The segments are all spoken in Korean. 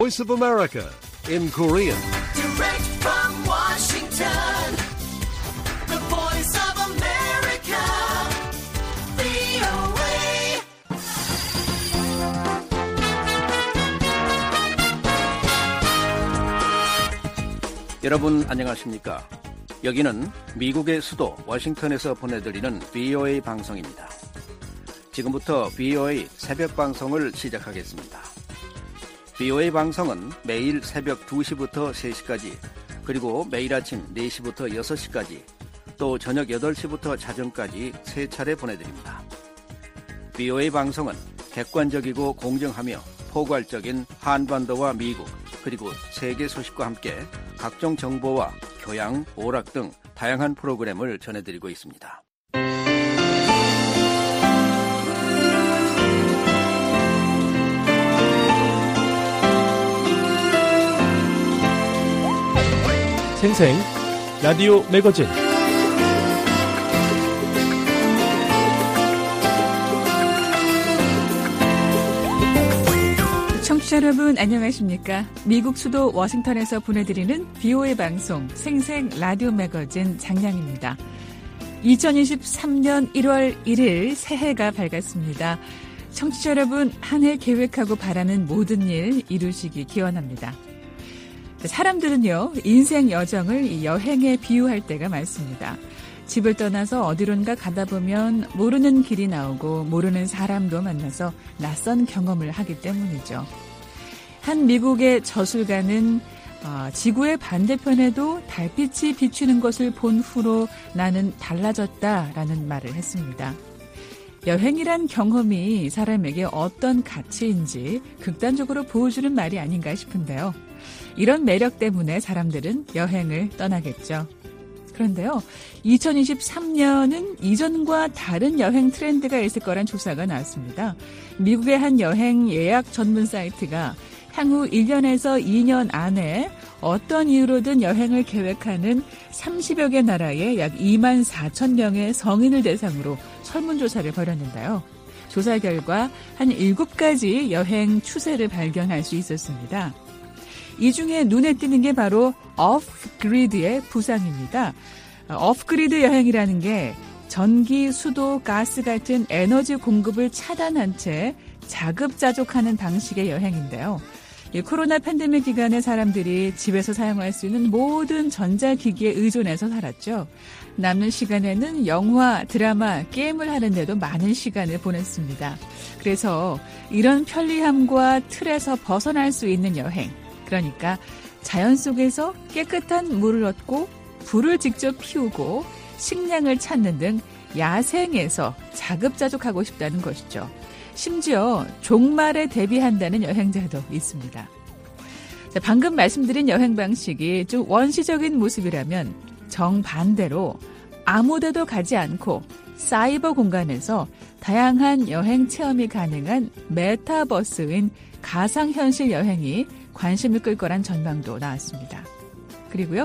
Voice of America in Korean. Direct from Washington, the Voice of America, VOA. 여러분 안녕하십니까? 여기는 미국의 수도 워싱턴에서 보내드리는 VOA 방송입니다. 지금부터 VOA 새벽 방송을 시작하겠습니다. VOA 방송은 매일 새벽 2시부터 3시까지, 그리고 매일 아침 4시부터 6시까지, 또 저녁 8시부터 자정까지 3차례 보내드립니다. VOA 방송은 객관적이고 공정하며 포괄적인 한반도와 미국, 그리고 세계 소식과 함께 각종 정보와 교양, 오락 등 다양한 프로그램을 전해드리고 있습니다. 생생 라디오 매거진 청취자 여러분 안녕하십니까? 미국 수도 워싱턴에서 보내드리는 VOA 방송 생생 라디오 매거진 장량입니다. 2023년 1월 1일 새해가 밝았습니다. 청취자 여러분 한 해 계획하고 바라는 모든 일 이루시기 기원합니다. 사람들은요, 인생 여정을 여행에 비유할 때가 많습니다. 집을 떠나서 어디론가 가다 보면 모르는 길이 나오고 모르는 사람도 만나서 낯선 경험을 하기 때문이죠. 한 미국의 저술가는 지구의 반대편에도 달빛이 비추는 것을 본 후로 나는 달라졌다라는 말을 했습니다. 여행이란 경험이 사람에게 어떤 가치인지 극단적으로 보여주는 말이 아닌가 싶은데요. 이런 매력 때문에 사람들은 여행을 떠나겠죠. 그런데요, 2023년은 이전과 다른 여행 트렌드가 있을 거란 조사가 나왔습니다. 미국의 한 여행 예약 전문 사이트가 향후 1년에서 2년 안에 어떤 이유로든 여행을 계획하는 30여 개 나라의 약 2만 4천 명의 성인을 대상으로 설문조사를 벌였는데요. 조사 결과 한 7가지 여행 추세를 발견할 수 있었습니다. 이 중에 눈에 띄는 게 바로 오프-그리드의 부상입니다. 오프-그리드 여행이라는 게 전기, 수도, 가스 같은 에너지 공급을 차단한 채 자급자족하는 방식의 여행인데요. 코로나 팬데믹 기간에 사람들이 집에서 사용할 수 있는 모든 전자기기에 의존해서 살았죠. 남는 시간에는 영화, 드라마, 게임을 하는데도 많은 시간을 보냈습니다. 그래서 이런 편리함과 틀에서 벗어날 수 있는 여행, 그러니까 자연 속에서 깨끗한 물을 얻고 불을 직접 피우고 식량을 찾는 등 야생에서 자급자족하고 싶다는 것이죠. 심지어 종말에 대비한다는 여행자도 있습니다. 자, 방금 말씀드린 여행 방식이 좀 원시적인 모습이라면 정반대로 아무데도 가지 않고 사이버 공간에서 다양한 여행 체험이 가능한 메타버스인 가상현실 여행이 관심을 끌 거란 전망도 나왔습니다. 그리고요,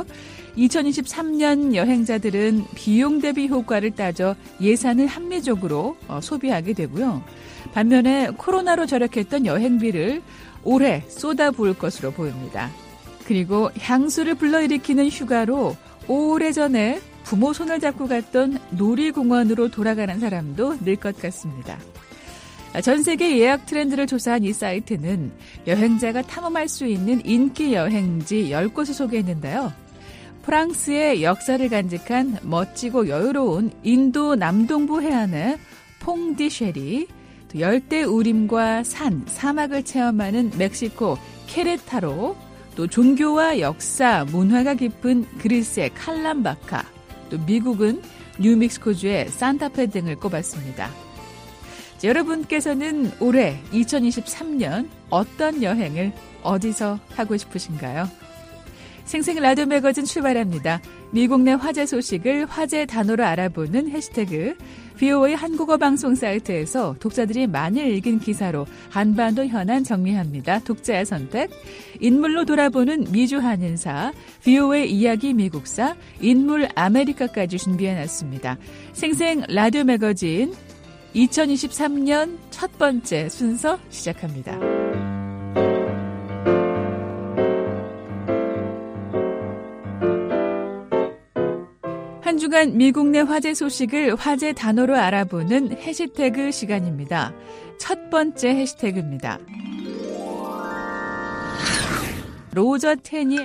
2023년 여행자들은 비용 대비 효과를 따져 예산을 합리적으로 소비하게 되고요. 반면에 코로나로 절약했던 여행비를 올해 쏟아부을 것으로 보입니다. 그리고 향수를 불러일으키는 휴가로 오래전에 부모 손을 잡고 갔던 놀이공원으로 돌아가는 사람도 늘 것 같습니다. 전 세계 예약 트렌드를 조사한 이 사이트는 여행자가 탐험할 수 있는 인기 여행지 10곳을 소개했는데요. 프랑스의 역사를 간직한 멋지고 여유로운 인도 남동부 해안의 퐁디쉐리, 또 열대 우림과 산, 사막을 체험하는 멕시코 케레타로, 또 종교와 역사, 문화가 깊은 그리스의 칼람바카, 또 미국은 뉴멕시코주의 산타페 등을 꼽았습니다. 자, 여러분께서는 올해 2023년 어떤 여행을 어디서 하고 싶으신가요? 생생 라디오 매거진 출발합니다. 미국 내 화제 소식을 화제 단어로 알아보는 해시태그 VOA 한국어 방송 사이트에서 독자들이 많이 읽은 기사로 한반도 현안 정리합니다. 독자의 선택, 인물로 돌아보는 미주 한인사, VOA 이야기 미국사, 인물 아메리카까지 준비해놨습니다. 생생 라디오 매거진 2023년 첫 번째 순서 시작합니다. 한 주간 미국 내 화제 소식을 화제 단어로 알아보는 해시태그 시간입니다. 첫 번째 해시태그입니다. 로저 테니.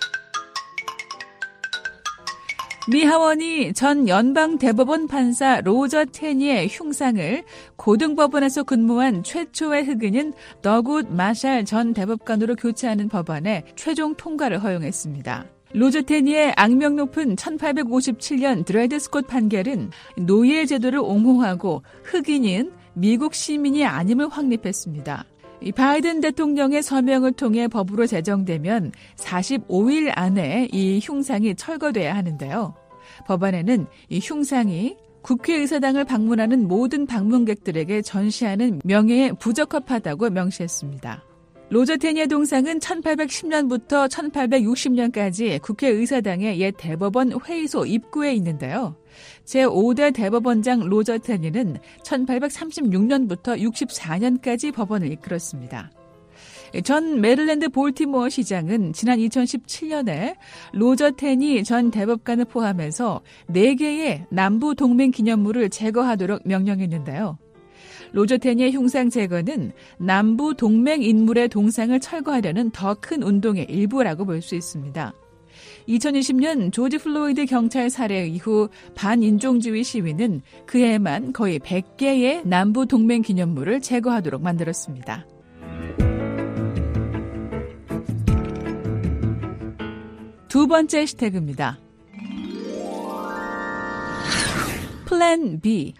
미 하원이 전 연방대법원 판사 로저 테니의 흉상을 고등법원에서 근무한 최초의 흑인인 더굿 마샬 전 대법관으로 교체하는 법안에 최종 통과를 허용했습니다. 로저 테니의 악명 높은 1857년 드레드 스콧 판결은 노예 제도를 옹호하고 흑인인 미국 시민이 아님을 확립했습니다. 이 바이든 대통령의 서명을 통해 법으로 제정되면 45일 안에 이 흉상이 철거돼야 하는데요. 법안에는 이 흉상이 국회의사당을 방문하는 모든 방문객들에게 전시하는 명예에 부적합하다고 명시했습니다. 로저 테니의 동상은 1810년부터 1860년까지 국회의사당의 옛 대법원 회의소 입구에 있는데요. 제5대 대법원장 로저 테니는 1836년부터 64년까지 법원을 이끌었습니다. 전 메릴랜드 볼티모어 시장은 지난 2017년에 로저 테니 전 대법관을 포함해서 4개의 남부 동맹 기념물을 제거하도록 명령했는데요. 로저 테니의 흉상 제거는 남부 동맹 인물의 동상을 철거하려는 더 큰 운동의 일부라고 볼 수 있습니다. 2020년 조지 플로이드 경찰 살해 이후 반인종주의 시위는 그해만 거의 100개의 남부 동맹 기념물을 제거하도록 만들었습니다. 두 번째 해시태그입니다. 플랜 B.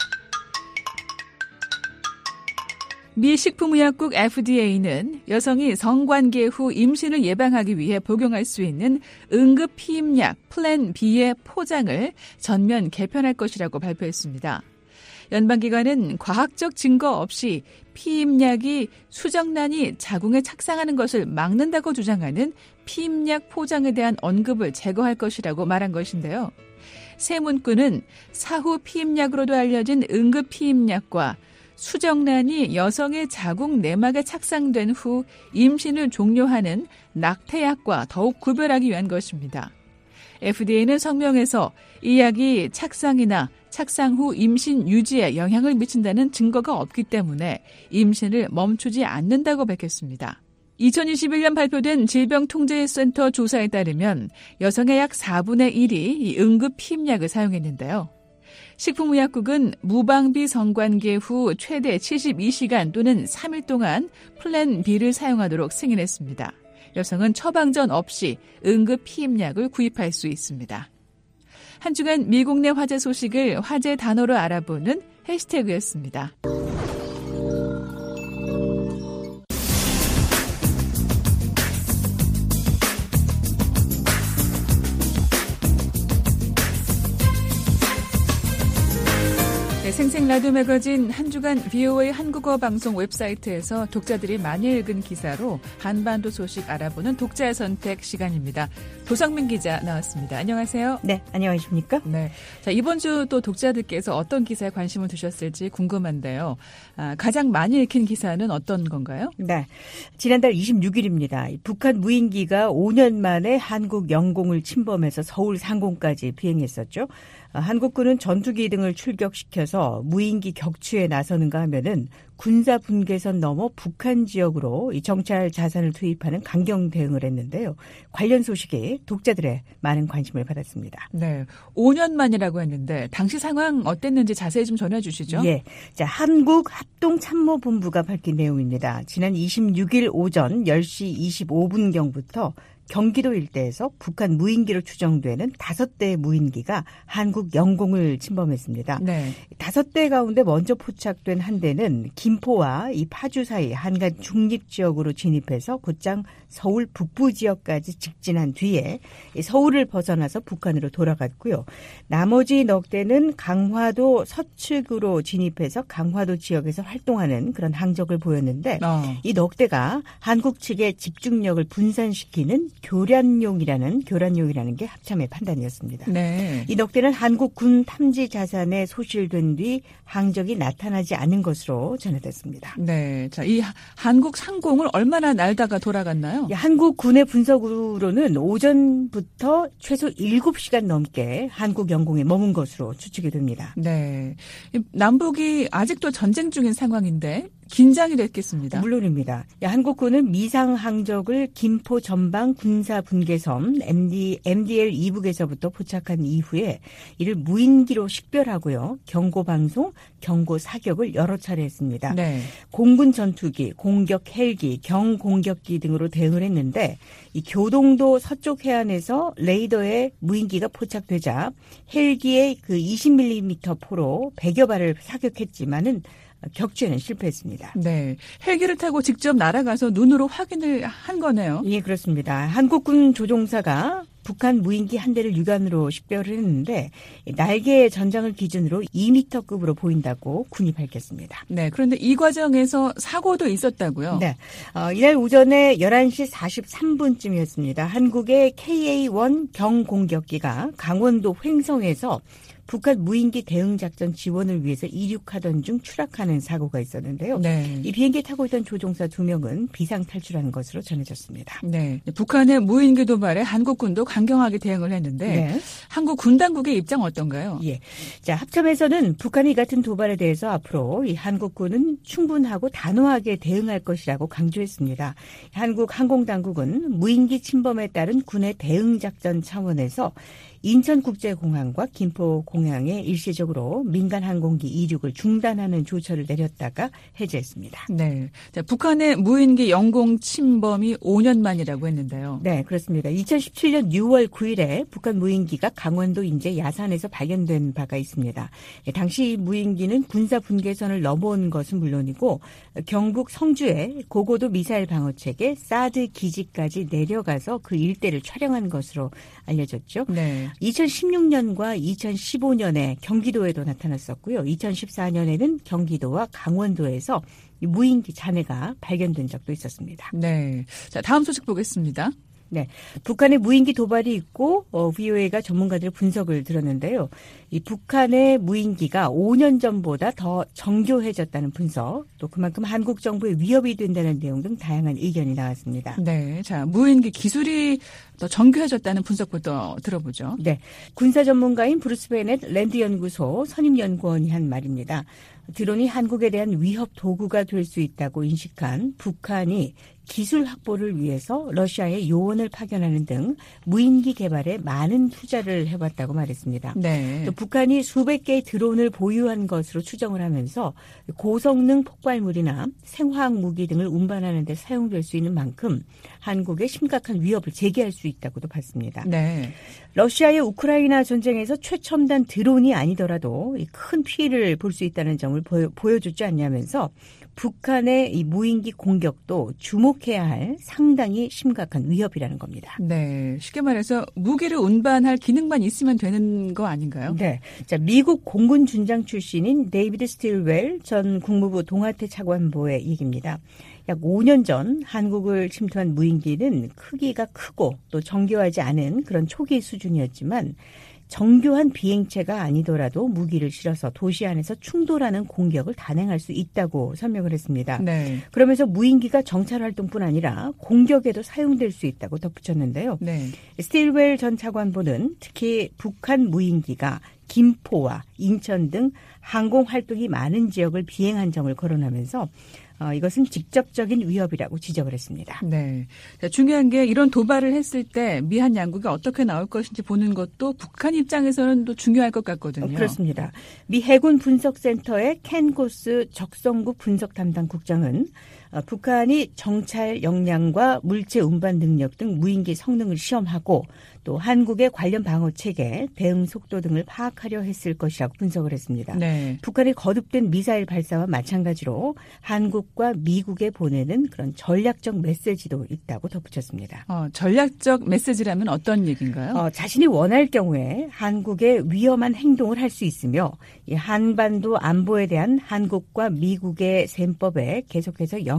미 식품의약국 FDA는 여성이 성관계 후 임신을 예방하기 위해 복용할 수 있는 응급 피임약 플랜 B의 포장을 전면 개편할 것이라고 발표했습니다. 연방기관은 과학적 증거 없이 피임약이 수정란이 자궁에 착상하는 것을 막는다고 주장하는 피임약 포장에 대한 언급을 제거할 것이라고 말한 것인데요. 새 문구는 사후 피임약으로도 알려진 응급 피임약과 수정란이 여성의 자궁 내막에 착상된 후 임신을 종료하는 낙태약과 더욱 구별하기 위한 것입니다. FDA는 성명에서 이 약이 착상이나 착상 후 임신 유지에 영향을 미친다는 증거가 없기 때문에 임신을 멈추지 않는다고 밝혔습니다. 2021년 발표된 질병통제센터 조사에 따르면 여성의 약 4분의 1이 이 응급 피임약을 사용했는데요. 식품의약국은 무방비 성관계 후 최대 72시간 또는 3일 동안 플랜 B를 사용하도록 승인했습니다. 여성은 처방전 없이 응급 피임약을 구입할 수 있습니다. 한 주간 미국 내 화제 소식을 화제 단어로 알아보는 해시태그였습니다. 생생 라디오 매거진 한 주간 VOA 한국어 방송 웹사이트에서 독자들이 많이 읽은 기사로 한반도 소식 알아보는 독자의 선택 시간입니다. 도성민 기자 나왔습니다. 안녕하세요. 네, 안녕하십니까? 네. 자, 이번 주 또 독자들께서 어떤 기사에 관심을 두셨을지 궁금한데요. 가장 많이 읽힌 기사는 어떤 건가요? 네. 지난달 26일입니다. 북한 무인기가 5년 만에 한국 영공을 침범해서 서울 상공까지 비행했었죠. 한국군은 전투기 등을 출격시켜서 무인기 격추에 나서는가 하면은 군사 분계선 넘어 북한 지역으로 이 정찰 자산을 투입하는 강경 대응을 했는데요. 관련 소식에 독자들의 많은 관심을 받았습니다. 네, 5년 만이라고 했는데 당시 상황 어땠는지 자세히 좀 전해주시죠. 예, 자 한국합동참모본부가 밝힌 내용입니다. 지난 26일 오전 10시 25분경부터 경기도 일대에서 북한 무인기로 추정되는 5대의 무인기가 한국 영공을 침범했습니다. 네. 5대 가운데 먼저 포착된 한 대는 김포와 이 파주 사이 한간 중립 지역으로 진입해서 곧장 서울 북부 지역까지 직진한 뒤에 서울을 벗어나서 북한으로 돌아갔고요. 나머지 넉 대는 강화도 서측으로 진입해서 강화도 지역에서 활동하는 그런 항적을 보였는데 이 넉 대가 한국 측의 집중력을 분산시키는 교란용이라는 게 합참의 판단이었습니다. 네. 이 넉대는 한국 군 탐지 자산에 소실된 뒤 항적이 나타나지 않은 것으로 전해졌습니다. 네. 자, 이 한국 상공을 얼마나 날다가 돌아갔나요? 한국 군의 분석으로는 오전부터 최소 7시간 넘게 한국 영공에 머문 것으로 추측이 됩니다. 네. 남북이 아직도 전쟁 중인 상황인데 긴장이 됐겠습니다. 물론입니다. 한국군은 미상 항적을 김포 전방 군사 분계섬 MDL 이북에서부터 포착한 이후에 이를 무인기로 식별하고요. 경고 방송, 경고 사격을 여러 차례 했습니다. 네. 공군 전투기, 공격 헬기, 경공격기 등으로 대응을 했는데 이 교동도 서쪽 해안에서 레이더에 무인기가 포착되자 헬기의 그 20mm 포로 100여 발을 사격했지만은 격추에는 실패했습니다. 네. 헬기를 타고 직접 날아가서 눈으로 확인을 한 거네요. 예, 그렇습니다. 한국군 조종사가 북한 무인기 한 대를 육안으로 식별을 했는데 날개의 전장을 기준으로 2m급으로 보인다고 군이 밝혔습니다. 네. 그런데 이 과정에서 사고도 있었다고요? 네. 이날 오전에 11시 43분쯤이었습니다. 한국의 KA-1 경공격기가 강원도 횡성에서 북한 무인기 대응작전 지원을 위해서 이륙하던 중 추락하는 사고가 있었는데요. 네. 이 비행기에 타고 있던 조종사 2명은 비상탈출한 것으로 전해졌습니다. 네. 북한의 무인기 도발에 한국군도 강경하게 대응을 했는데 네. 한국 군 당국의 입장 어떤가요? 예. 자, 합참에서는 북한이 이 같은 도발에 대해서 앞으로 이 한국군은 충분하고 단호하게 대응할 것이라고 강조했습니다. 한국 항공당국은 무인기 침범에 따른 군의 대응작전 차원에서 인천국제공항과 김포공항에 일시적으로 민간 항공기 이륙을 중단하는 조처를 내렸다가 해제했습니다. 네. 자, 북한의 무인기 영공 침범이 5년 만이라고 했는데요. 네, 그렇습니다. 2017년 6월 9일에 북한 무인기가 강원도 인제 야산에서 발견된 바가 있습니다. 당시 이 무인기는 군사 분계선을 넘어온 것은 물론이고 경북 성주의 고고도 미사일 방어체계 사드 기지까지 내려가서 그 일대를 촬영한 것으로 알려졌죠. 네. 2016년과 2015년에 경기도에도 나타났었고요. 2014년에는 경기도와 강원도에서 무인기 잔해가 발견된 적도 있었습니다. 네. 자, 다음 소식 보겠습니다. 네, 북한의 무인기 도발이 있고 VOA가 전문가들의 분석을 들었는데요. 이 북한의 무인기가 5년 전보다 더 정교해졌다는 분석, 또 그만큼 한국 정부에 위협이 된다는 내용 등 다양한 의견이 나왔습니다. 네, 자, 무인기 기술이 더 정교해졌다는 분석부터 들어보죠. 네, 군사 전문가인 브루스 베넷 랜드연구소 선임연구원이 한 말입니다. 드론이 한국에 대한 위협 도구가 될 수 있다고 인식한 북한이 기술 확보를 위해서 러시아에 요원을 파견하는 등 무인기 개발에 많은 투자를 해왔다고 말했습니다. 네. 또 북한이 수백 개의 드론을 보유한 것으로 추정을 하면서 고성능 폭발물이나 생화학 무기 등을 운반하는 데 사용될 수 있는 만큼 한국에 심각한 위협을 제기할 수 있다고도 봤습니다. 네. 러시아의 우크라이나 전쟁에서 최첨단 드론이 아니더라도 큰 피해를 볼 수 있다는 점을 보여주지 않냐면서 북한의 이 무인기 공격도 주목해야 할 상당히 심각한 위협이라는 겁니다. 네. 쉽게 말해서 무기를 운반할 기능만 있으면 되는 거 아닌가요? 네. 자, 미국 공군 준장 출신인 데이비드 스틸웰 전 국무부 동아태 차관보의 얘기입니다. 약 5년 전 한국을 침투한 무인기는 크기가 크고 또 정교하지 않은 그런 초기 수준이었지만 정교한 비행체가 아니더라도 무기를 실어서 도시 안에서 충돌하는 공격을 단행할 수 있다고 설명을 했습니다. 네. 그러면서 무인기가 정찰 활동뿐 아니라 공격에도 사용될 수 있다고 덧붙였는데요. 네. 스틸웰 전 차관보는 특히 북한 무인기가 김포와 인천 등 항공 활동이 많은 지역을 비행한 점을 거론하면서 이것은 직접적인 위협이라고 지적을 했습니다. 네. 자, 중요한 게 이런 도발을 했을 때 미한 양국이 어떻게 나올 것인지 보는 것도 북한 입장에서는 또 중요할 것 같거든요. 그렇습니다. 미 해군 분석센터의 켄 고스 적성국 분석 담당 국장은 북한이 정찰 역량과 물체 운반 능력 등 무인기 성능을 시험하고 또 한국의 관련 방어 체계, 대응 속도 등을 파악하려 했을 것이라고 분석을 했습니다. 네. 북한의 거듭된 미사일 발사와 마찬가지로 한국과 미국에 보내는 그런 전략적 메시지도 있다고 덧붙였습니다. 전략적 메시지라면 어떤 얘기인가요? 자신이 원할 경우에 한국에 위험한 행동을 할 수 있으며 이 한반도 안보에 대한 한국과 미국의 셈법에 계속해서 영향을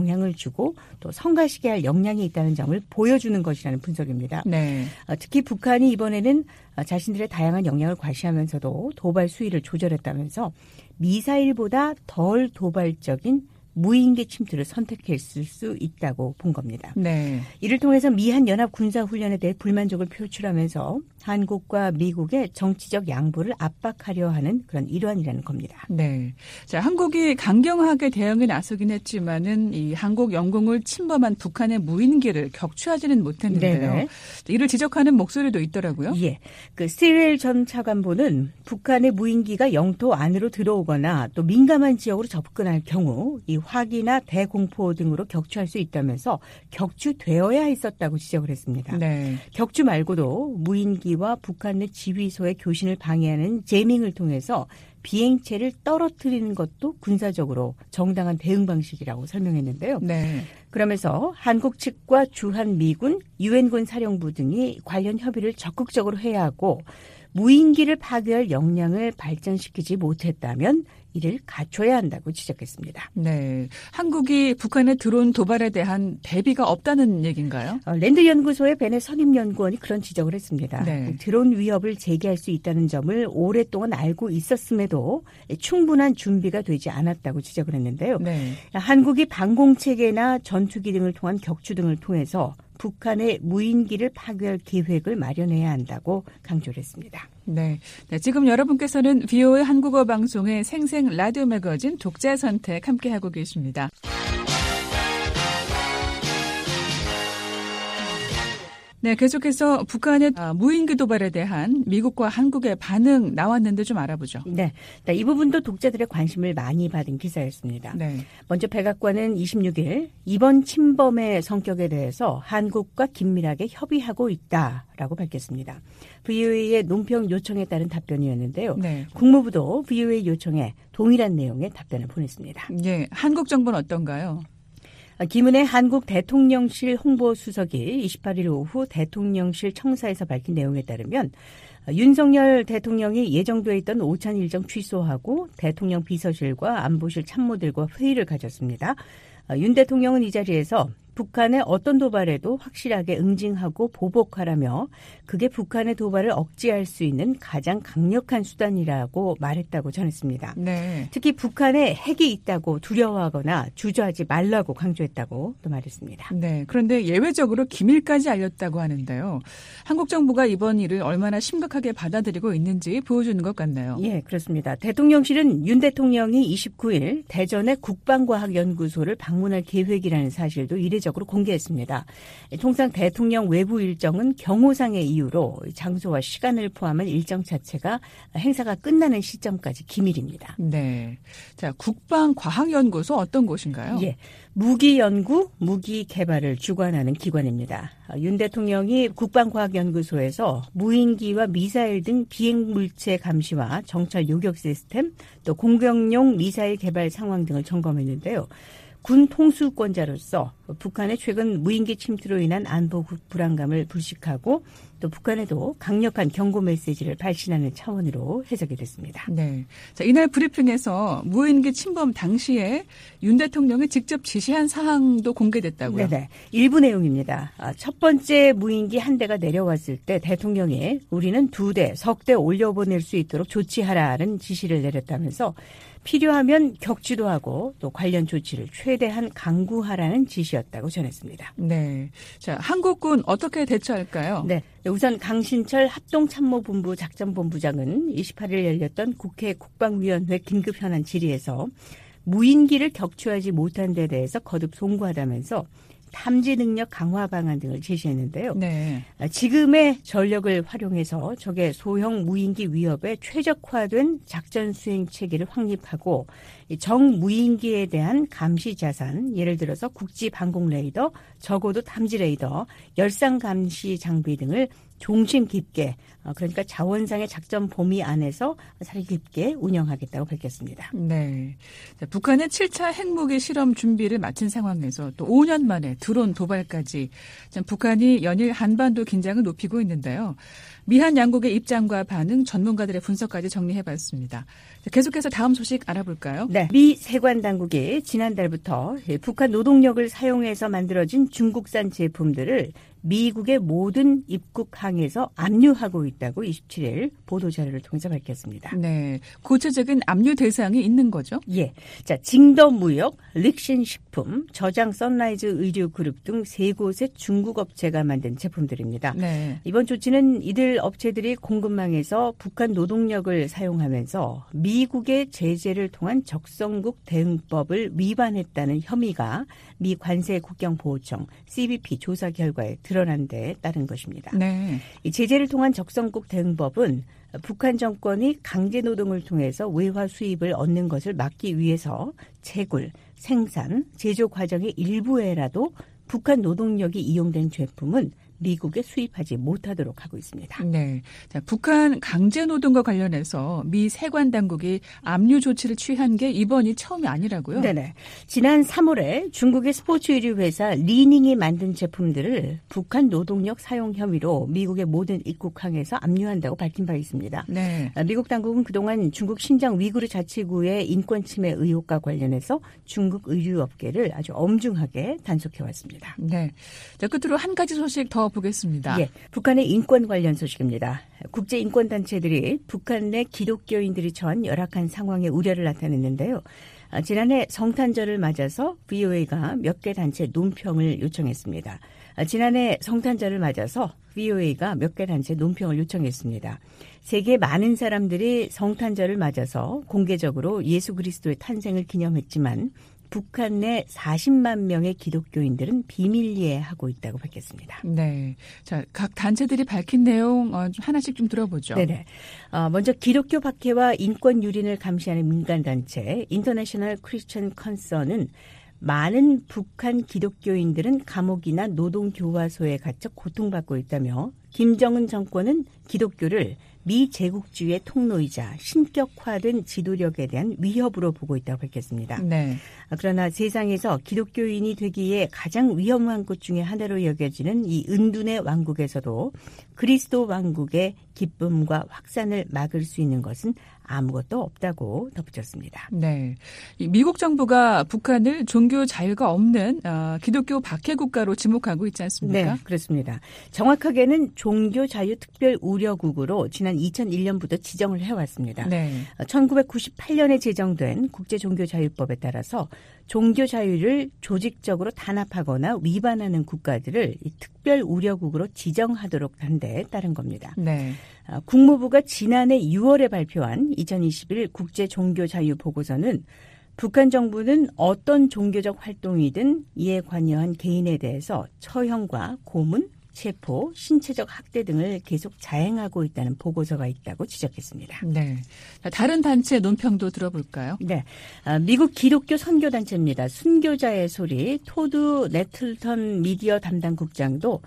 영향을 주고 또 성가시게 할 역량이 있다는 점을 보여주는 것이라는 분석입니다. 네. 특히 북한이 이번에는 자신들의 다양한 역량을 과시하면서도 도발 수위를 조절했다면서 미사일보다 덜 도발적인 무인기 침투를 선택했을 수 있다고 본 겁니다. 네. 이를 통해서 미한 연합 군사 훈련에 대해 불만족을 표출하면서 한국과 미국의 정치적 양보를 압박하려 하는 그런 일환이라는 겁니다. 네. 자, 한국이 강경하게 대응에 나서긴 했지만은 이 한국 영공을 침범한 북한의 무인기를 격추하지는 못했는데요. 네네. 이를 지적하는 목소리도 있더라고요. 예. 그 스틸 전 차관보는 북한의 무인기가 영토 안으로 들어오거나 또 민감한 지역으로 접근할 경우 이 화기나 대공포 등으로 격추할 수 있다면서 격추되어야 했었다고 지적을 했습니다. 네. 격추 말고도 무인기와 북한 내 지휘소의 교신을 방해하는 제밍을 통해서 비행체를 떨어뜨리는 것도 군사적으로 정당한 대응 방식이라고 설명했는데요. 네. 그러면서 한국 측과 주한미군, 유엔군 사령부 등이 관련 협의를 적극적으로 해야 하고 무인기를 파괴할 역량을 발전시키지 못했다면 이를 갖춰야 한다고 지적했습니다. 네. 한국이 북한의 드론 도발에 대한 대비가 없다는 얘기인가요? 랜드연구소의 베네 선임연구원이 그런 지적을 했습니다. 네. 드론 위협을 제기할 수 있다는 점을 오랫동안 알고 있었음에도 충분한 준비가 되지 않았다고 지적을 했는데요. 네. 한국이 방공체계나 전투기 등을 통한 격추 등을 통해서 북한의 무인기를 파괴할 계획을 마련해야 한다고 강조를 했습니다. 네. 네. 지금 여러분께서는 VOA 한국어 방송의 생생 라디오 매거진 독자 선택 함께하고 계십니다. 네, 계속해서 북한의 무인기 도발에 대한 미국과 한국의 반응 나왔는데 좀 알아보죠. 네, 이 부분도 독자들의 관심을 많이 받은 기사였습니다. 네. 먼저 백악관은 26일 이번 침범의 성격에 대해서 한국과 긴밀하게 협의하고 있다라고 밝혔습니다. VOA의 논평 요청에 따른 답변이었는데요. 네. 국무부도 VOA 요청에 동일한 내용의 답변을 보냈습니다. 네, 한국 정부는 어떤가요? 김은혜 한국 대통령실 홍보수석이 28일 오후 대통령실 청사에서 밝힌 내용에 따르면 윤석열 대통령이 예정돼 있던 오찬 일정 취소하고 대통령 비서실과 안보실 참모들과 회의를 가졌습니다. 윤 대통령은 이 자리에서 북한의 어떤 도발에도 확실하게 응징하고 보복하라며 그게 북한의 도발을 억제할 수 있는 가장 강력한 수단이라고 말했다고 전했습니다. 네. 특히 북한에 핵이 있다고 두려워하거나 주저하지 말라고 강조했다고 또 말했습니다. 네. 그런데 예외적으로 기밀까지 알렸다고 하는데요. 한국 정부가 이번 일을 얼마나 심각하게 받아들이고 있는지 보여주는 것 같네요. 예, 그렇습니다. 대통령실은 윤 대통령이 29일 대전의 국방과학연구소를 방문할 계획이라는 사실도 이례적으로 공개했습니다. 통상 대통령 외부 일정은 경호상의 이유로 장소와 시간을 포함한 일정 자체가 행사가 끝나는 시점까지 기밀입니다. 네. 자, 국방과학연구소 어떤 곳인가요? 예. 무기연구, 무기개발을 주관하는 기관입니다. 윤 대통령이 국방과학연구소에서 무인기와 미사일 등 비행물체 감시와 정찰 요격 시스템, 또 공격용 미사일 개발 상황 등을 점검했는데요. 군 통수권자로서 북한의 최근 무인기 침투로 인한 안보 불안감을 불식하고 또 북한에도 강력한 경고 메시지를 발신하는 차원으로 해석이 됐습니다. 네. 자, 이날 브리핑에서 무인기 침범 당시에 윤 대통령이 직접 지시한 사항도 공개됐다고요? 네네. 일부 내용입니다. 첫 번째 무인기 한 대가 내려왔을 때 대통령이 우리는 2대, 석 대 올려보낼 수 있도록 조치하라는 지시를 내렸다면서 필요하면 격추도 하고 또 관련 조치를 최대한 강구하라는 지시였다고 전했습니다. 네. 자, 한국군 어떻게 대처할까요? 네. 우선 강신철 합동참모본부 작전본부장은 28일 열렸던 국회 국방위원회 긴급현안 질의에서 무인기를 격추하지 못한 데 대해서 거듭 송구하다면서 탐지 능력 강화 방안 등을 제시했는데요. 네. 지금의 전력을 활용해서 적의 소형 무인기 위협에 최적화된 작전 수행 체계를 확립하고 정 무인기에 대한 감시 자산, 예를 들어서 국지 방공 레이더, 적어도 탐지 레이더, 열상 감시 장비 등을 종심 깊게 그러니까 자원상의 작전 범위 안에서 사리 깊게 운영하겠다고 밝혔습니다. 네. 자, 북한은 7차 핵무기 실험 준비를 마친 상황에서 또 5년 만에 드론 도발까지 북한이 연일 한반도 긴장을 높이고 있는데요. 미한 양국의 입장과 반응, 전문가들의 분석까지 정리해봤습니다. 계속해서 다음 소식 알아볼까요? 네, 미 세관 당국이 지난달부터 북한 노동력을 사용해서 만들어진 중국산 제품들을 미국의 모든 입국항에서 압류하고 있다고 27일 보도자료를 통해서 밝혔습니다. 네, 구체적인 압류 대상이 있는 거죠? 예, 자 징더무역, 릭신식품, 저장 선라이즈 의류그룹 등 3곳의 중국 업체가 만든 제품들입니다. 네. 이번 조치는 이들 업체들이 공급망에서 북한 노동력을 사용하면서 미국의 제재를 통한 적성국 대응법을 위반했다는 혐의가 미 관세 국경보호청 CBP 조사 결과에 드러난 데 따른 것입니다. 네. 이 제재를 통한 적성국 대응법은 북한 정권이 강제 노동을 통해서 외화 수입을 얻는 것을 막기 위해서 채굴, 생산, 제조 과정의 일부에라도 북한 노동력이 이용된 제품은 미국에 수입하지 못하도록 하고 있습니다. 네. 자, 북한 강제노동과 관련해서 미 세관 당국이 압류 조치를 취한 게 이번이 처음이 아니라고요? 네네. 지난 3월에 중국의 스포츠 의류 회사 리닝이 만든 제품들을 북한 노동력 사용 혐의로 미국의 모든 입국항에서 압류한다고 밝힌 바 있습니다. 네. 미국 당국은 그동안 중국 신장 위구르 자치구의 인권 침해 의혹과 관련해서 중국 의류업계를 아주 엄중하게 단속해왔습니다. 네. 자, 끝으로 한 가지 소식 더 보겠습니다. 예, 북한의 인권 관련 소식입니다. 국제인권단체들이 북한 내 기독교인들이 처한 열악한 상황에 우려를 나타냈는데요. 지난해 성탄절을 맞아서 VOA가 몇 개 단체 논평을 요청했습니다. 지난해 성탄절을 맞아서 VOA가 몇 개 단체 논평을 요청했습니다. 세계 많은 사람들이 성탄절을 맞아서 공개적으로 예수 그리스도의 탄생을 기념했지만 북한 내 40만 명의 기독교인들은 비밀리에 하고 있다고 밝혔습니다. 네. 자, 각 단체들이 밝힌 내용 하나씩 좀 들어보죠. 네네. 먼저 기독교 박해와 인권 유린을 감시하는 민간단체 인터내셔널 크리스천 컨서는 많은 북한 기독교인들은 감옥이나 노동교화소에 갇혀 고통받고 있다며 김정은 정권은 기독교를 미제국주의의 통로이자 신격화된 지도력에 대한 위협으로 보고 있다고 밝혔습니다. 네. 그러나 세상에서 기독교인이 되기에 가장 위험한 곳 중에 하나로 여겨지는 이 은둔의 왕국에서도 그리스도 왕국의 기쁨과 확산을 막을 수 있는 것은 아무것도 없다고 덧붙였습니다. 네. 미국 정부가 북한을 종교 자유가 없는 기독교 박해 국가로 지목하고 있지 않습니까? 네, 그렇습니다. 정확하게는 종교 자유 특별 우려국으로 지난 2001년부터 지정을 해왔습니다. 네. 1998년에 제정된 국제종교자유법에 따라서 종교 자유를 조직적으로 단합하거나 위반하는 국가들을 이 특별 우려국으로 지정하도록 한 데 따른 겁니다. 네. 국무부가 지난해 6월에 발표한 2021 국제종교자유보고서는 북한 정부는 어떤 종교적 활동이든 이에 관여한 개인에 대해서 처형과 고문, 체포, 신체적 학대 등을 계속 자행하고 있다는 보고서가 있다고 지적했습니다. 네. 자, 다른 단체 논평도 들어볼까요? 네. 미국 기독교 선교단체입니다. 순교자의 소리 토드 네틀턴 미디어 담당 국장도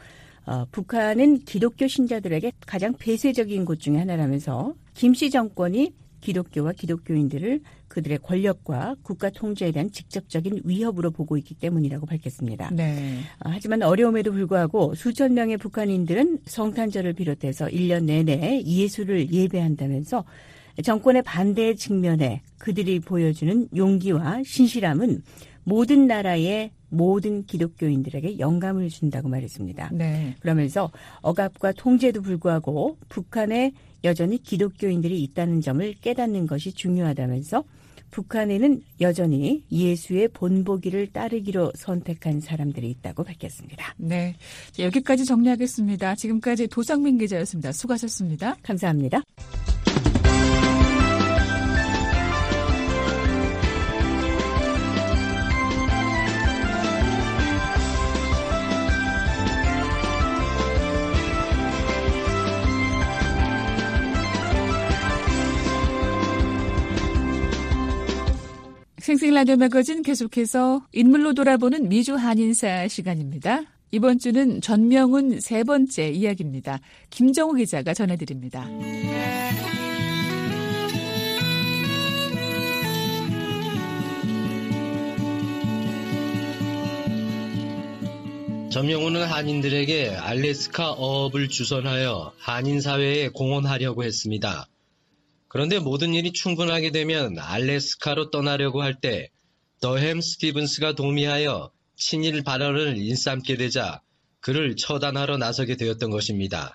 북한은 기독교 신자들에게 가장 폐쇄적인 곳 중에 하나라면서 김씨 정권이 기독교와 기독교인들을 그들의 권력과 국가 통제에 대한 직접적인 위협으로 보고 있기 때문이라고 밝혔습니다. 네. 하지만 어려움에도 불구하고 수천 명의 북한인들은 성탄절을 비롯해서 1년 내내 예수를 예배한다면서 정권의 반대의 측면에 그들이 보여주는 용기와 신실함은 모든 나라의 모든 기독교인들에게 영감을 준다고 말했습니다. 네. 그러면서 억압과 통제에도 불구하고 북한에 여전히 기독교인들이 있다는 점을 깨닫는 것이 중요하다면서 북한에는 여전히 예수의 본보기를 따르기로 선택한 사람들이 있다고 밝혔습니다. 네. 자, 여기까지 정리하겠습니다. 지금까지 도상민 기자였습니다. 수고하셨습니다. 감사합니다. 생생 라디오 매거진 계속해서 인물로 돌아보는 미주 한인사 시간입니다. 이번 주는 전명훈 세 번째 이야기입니다. 김정우 기자가 전해드립니다. 전명훈은 한인들에게 알래스카 어업을 주선하여 한인사회에 공헌하려고 했습니다. 그런데 모든 일이 충분하게 되면 알래스카로 떠나려고 할 때 더햄 스티븐스가 동의하여 친일 발언을 일삼게 되자 그를 처단하러 나서게 되었던 것입니다.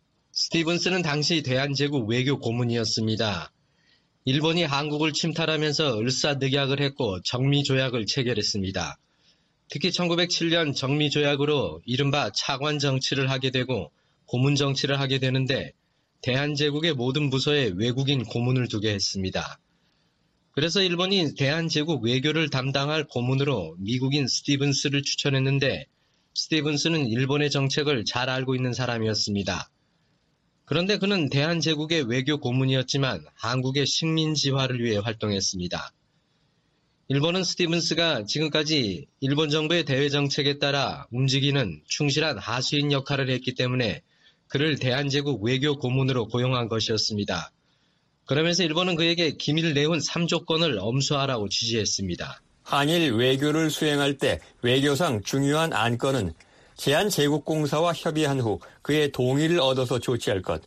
스티븐스는 당시 대한제국 외교 고문이었습니다. 일본이 한국을 침탈하면서 을사늑약을 했고 정미조약을 체결했습니다. 특히 1907년 정미조약으로 이른바 차관 정치를 하게 되고 고문 정치를 하게 되는데 대한제국의 모든 부서에 외국인 고문을 두게 했습니다. 그래서 일본이 대한제국 외교를 담당할 고문으로 미국인 스티븐스를 추천했는데 스티븐스는 일본의 정책을 잘 알고 있는 사람이었습니다. 그런데 그는 대한제국의 외교 고문이었지만 한국의 식민지화를 위해 활동했습니다. 일본은 스티븐스가 지금까지 일본 정부의 대외 정책에 따라 움직이는 충실한 하수인 역할을 했기 때문에 그를 대한제국 외교 고문으로 고용한 것이었습니다. 그러면서 일본은 그에게 기밀 내훈 3조건을 엄수하라고 지시했습니다. 한일 외교를 수행할 때 외교상 중요한 안건은 제한제국공사와 협의한 후 그의 동의를 얻어서 조치할 것.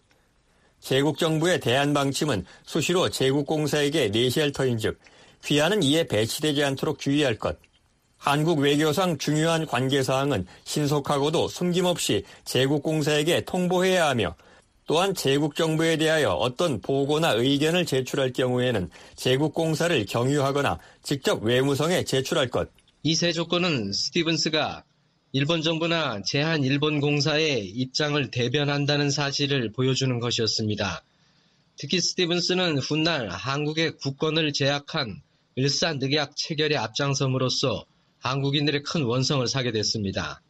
제국정부의 대한 방침은 수시로 제국공사에게 내시할 터인즉 귀하는 이에 배치되지 않도록 주의할 것. 한국 외교상 중요한 관계사항은 신속하고도 숨김없이 제국공사에게 통보해야 하며 또한 제국정부에 대하여 어떤 보고나 의견을 제출할 경우에는 제국공사를 경유하거나 직접 외무성에 제출할 것. 이 세 조건은 스티븐스가 일본 정부나 제한일본공사의 입장을 대변한다는 사실을 보여주는 것이었습니다. 특히 스티븐스는 훗날 한국의 국권을 제약한 을사늑약 체결에 앞장섬으로써 한국인들의 큰 원성을 사게 됐습니다.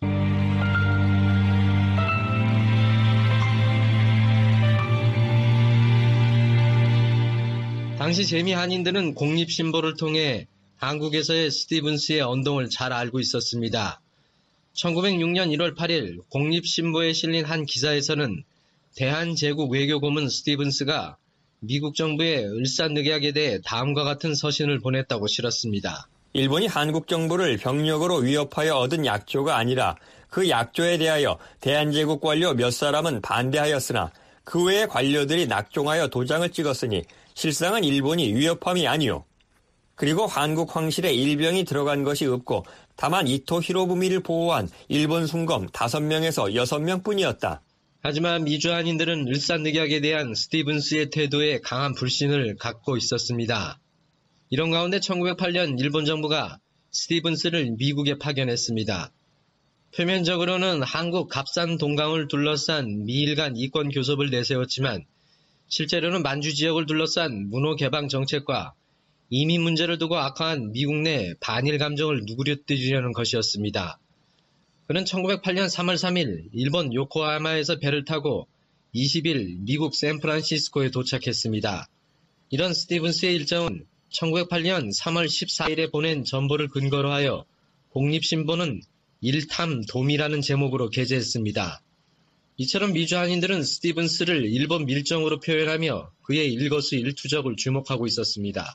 당시 재미 한인들은 공립신보를 통해 한국에서의 스티븐스의 언동을 잘 알고 있었습니다. 1906년 1월 8일 공립신보에 실린 한 기사에서는 대한제국 외교고문 스티븐스가 미국 정부의 을사늑약에 대해 다음과 같은 서신을 보냈다고 실었습니다. 일본이 한국 정부를 병력으로 위협하여 얻은 약조가 아니라 그 약조에 대하여 대한제국 관료 몇 사람은 반대하였으나 그 외의 관료들이 낙종하여 도장을 찍었으니 실상은 일본이 위협함이 아니오. 그리고 한국 황실에 일병이 들어간 것이 없고 다만 이토 히로부미를 보호한 일본 순검 5명에서 6명 뿐이었다. 하지만 미주 한인들은 을사늑약에 대한 스티븐스의 태도에 강한 불신을 갖고 있었습니다. 이런 가운데 1908년 일본 정부가 스티븐스를 미국에 파견했습니다. 표면적으로는 한국 갑산 동강을 둘러싼 미일 간 이권 교섭을 내세웠지만 실제로는 만주 지역을 둘러싼 문호 개방 정책과 이민 문제를 두고 악화한 미국 내 반일 감정을 누그러뜨리려는 것이었습니다. 그는 1908년 3월 3일 일본 요코하마에서 배를 타고 20일 미국 샌프란시스코에 도착했습니다. 이런 스티븐스의 일정은 1908년 3월 14일에 보낸 전보를 근거로 하여 공립신보는 일탐돔이라는 제목으로 게재했습니다. 이처럼 미주 한인들은 스티븐스를 일본 밀정으로 표현하며 그의 일거수일투족을 주목하고 있었습니다.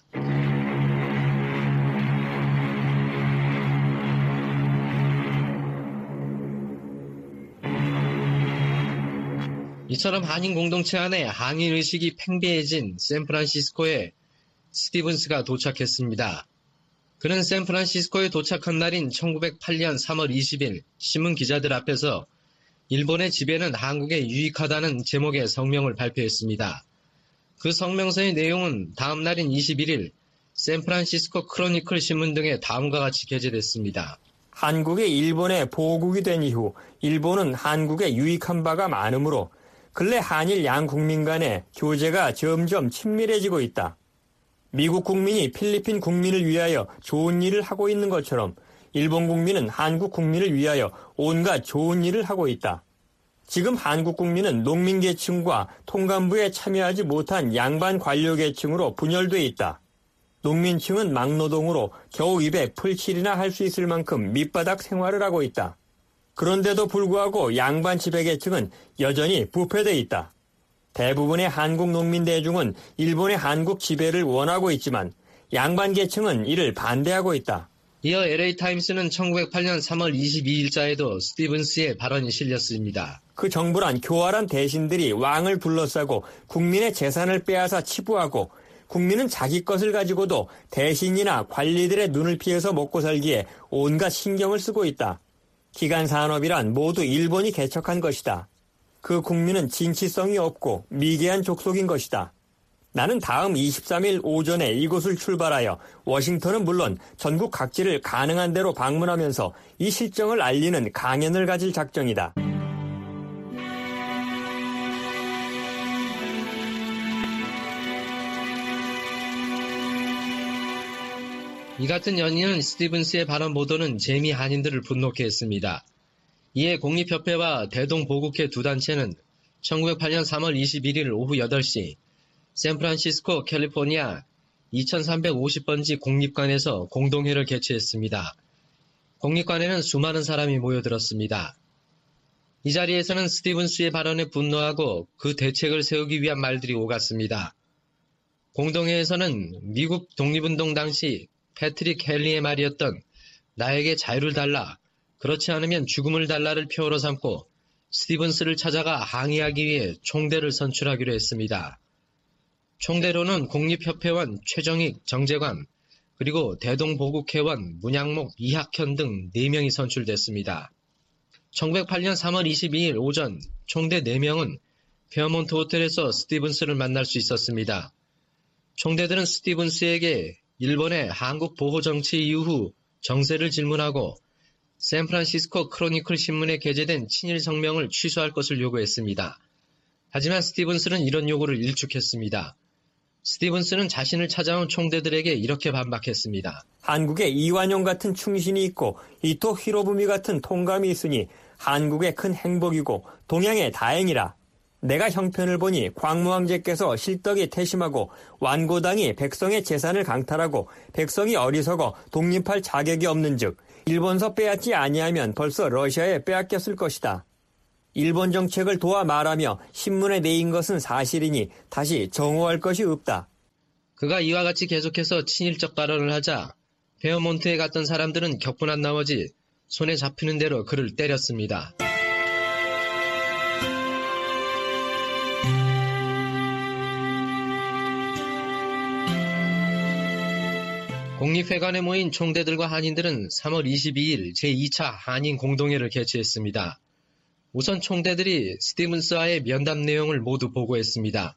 이처럼 한인 공동체 안에 항일의식이 팽배해진 샌프란시스코에 스티븐스가 도착했습니다. 그는 샌프란시스코에 도착한 날인 1908년 3월 20일 신문 기자들 앞에서 일본의 지배는 한국에 유익하다는 제목의 성명을 발표했습니다. 그 성명서의 내용은 다음 날인 21일 샌프란시스코 크로니클 신문 등에 다음과 같이 게재됐습니다. 한국이 일본의 보국이 된 이후 일본은 한국에 유익한 바가 많으므로 근래 한일 양국민 간의 교제가 점점 친밀해지고 있다. 미국 국민이 필리핀 국민을 위하여 좋은 일을 하고 있는 것처럼 일본 국민은 한국 국민을 위하여 온갖 좋은 일을 하고 있다. 지금 한국 국민은 농민 계층과 통감부에 참여하지 못한 양반 관료 계층으로 분열돼 있다. 농민층은 막노동으로 겨우 입에 풀칠이나 할 수 있을 만큼 밑바닥 생활을 하고 있다. 그런데도 불구하고 양반 지배계층은 여전히 부패돼 있다. 대부분의 한국 농민 대중은 일본의 한국 지배를 원하고 있지만 양반 계층은 이를 반대하고 있다. 이어 LA타임스는 1908년 3월 22일자에도 스티븐스의 발언이 실렸습니다. 그 정부란 교활한 대신들이 왕을 둘러싸고 국민의 재산을 빼앗아 치부하고 국민은 자기 것을 가지고도 대신이나 관리들의 눈을 피해서 먹고 살기에 온갖 신경을 쓰고 있다. 기간 산업이란 모두 일본이 개척한 것이다. 그 국민은 진취성이 없고 미개한 족속인 것이다. 나는 다음 23일 오전에 이곳을 출발하여 워싱턴은 물론 전국 각지를 가능한 대로 방문하면서 이 실정을 알리는 강연을 가질 작정이다. 이 같은 연인은 스티븐스의 발언 보도는 재미 한인들을 분노케 했습니다. 이에 공립협회와 대동보국회 두 단체는 1908년 3월 21일 오후 8시 샌프란시스코, 캘리포니아 2350번지 공립관에서 공동회를 개최했습니다. 공립관에는 수많은 사람이 모여들었습니다. 이 자리에서는 스티븐스의 발언에 분노하고 그 대책을 세우기 위한 말들이 오갔습니다. 공동회에서는 미국 독립운동 당시 패트릭 헨리의 말이었던 나에게 자유를 달라, 그렇지 않으면 죽음을 달라를 표어로 삼고 스티븐스를 찾아가 항의하기 위해 총대를 선출하기로 했습니다. 총대로는 공립협회원 최정익, 정재관, 그리고 대동보국회원 문양목, 이학현 등 4명이 선출됐습니다. 1908년 3월 22일 오전 총대 4명은 페어몬트 호텔에서 스티븐스를 만날 수 있었습니다. 총대들은 스티븐스에게 일본의 한국 보호 정치 이후 정세를 질문하고 샌프란시스코 크로니클 신문에 게재된 친일 성명을 취소할 것을 요구했습니다. 하지만 스티븐스는 이런 요구를 일축했습니다. 스티븐스는 자신을 찾아온 총대들에게 이렇게 반박했습니다. 한국에 이완용 같은 충신이 있고 이토 히로부미 같은 통감이 있으니 한국의 큰 행복이고 동양의 다행이라. 내가 형편을 보니 광무왕제께서 실덕이 태심하고 완고당이 백성의 재산을 강탈하고 백성이 어리석어 독립할 자격이 없는즉 일본서 빼앗지 아니하면 벌써 러시아에 빼앗겼을 것이다. 일본 정책을 도와 말하며 신문에 내인 것은 사실이니 다시 정오할 것이 없다. 그가 이와 같이 계속해서 친일적 발언을 하자 페어몬트에 갔던 사람들은 격분한 나머지 손에 잡히는 대로 그를 때렸습니다. 공립회관에 모인 총대들과 한인들은 3월 22일 제2차 한인 공동회를 개최했습니다. 우선 총대들이 스티븐스와의 면담 내용을 모두 보고했습니다.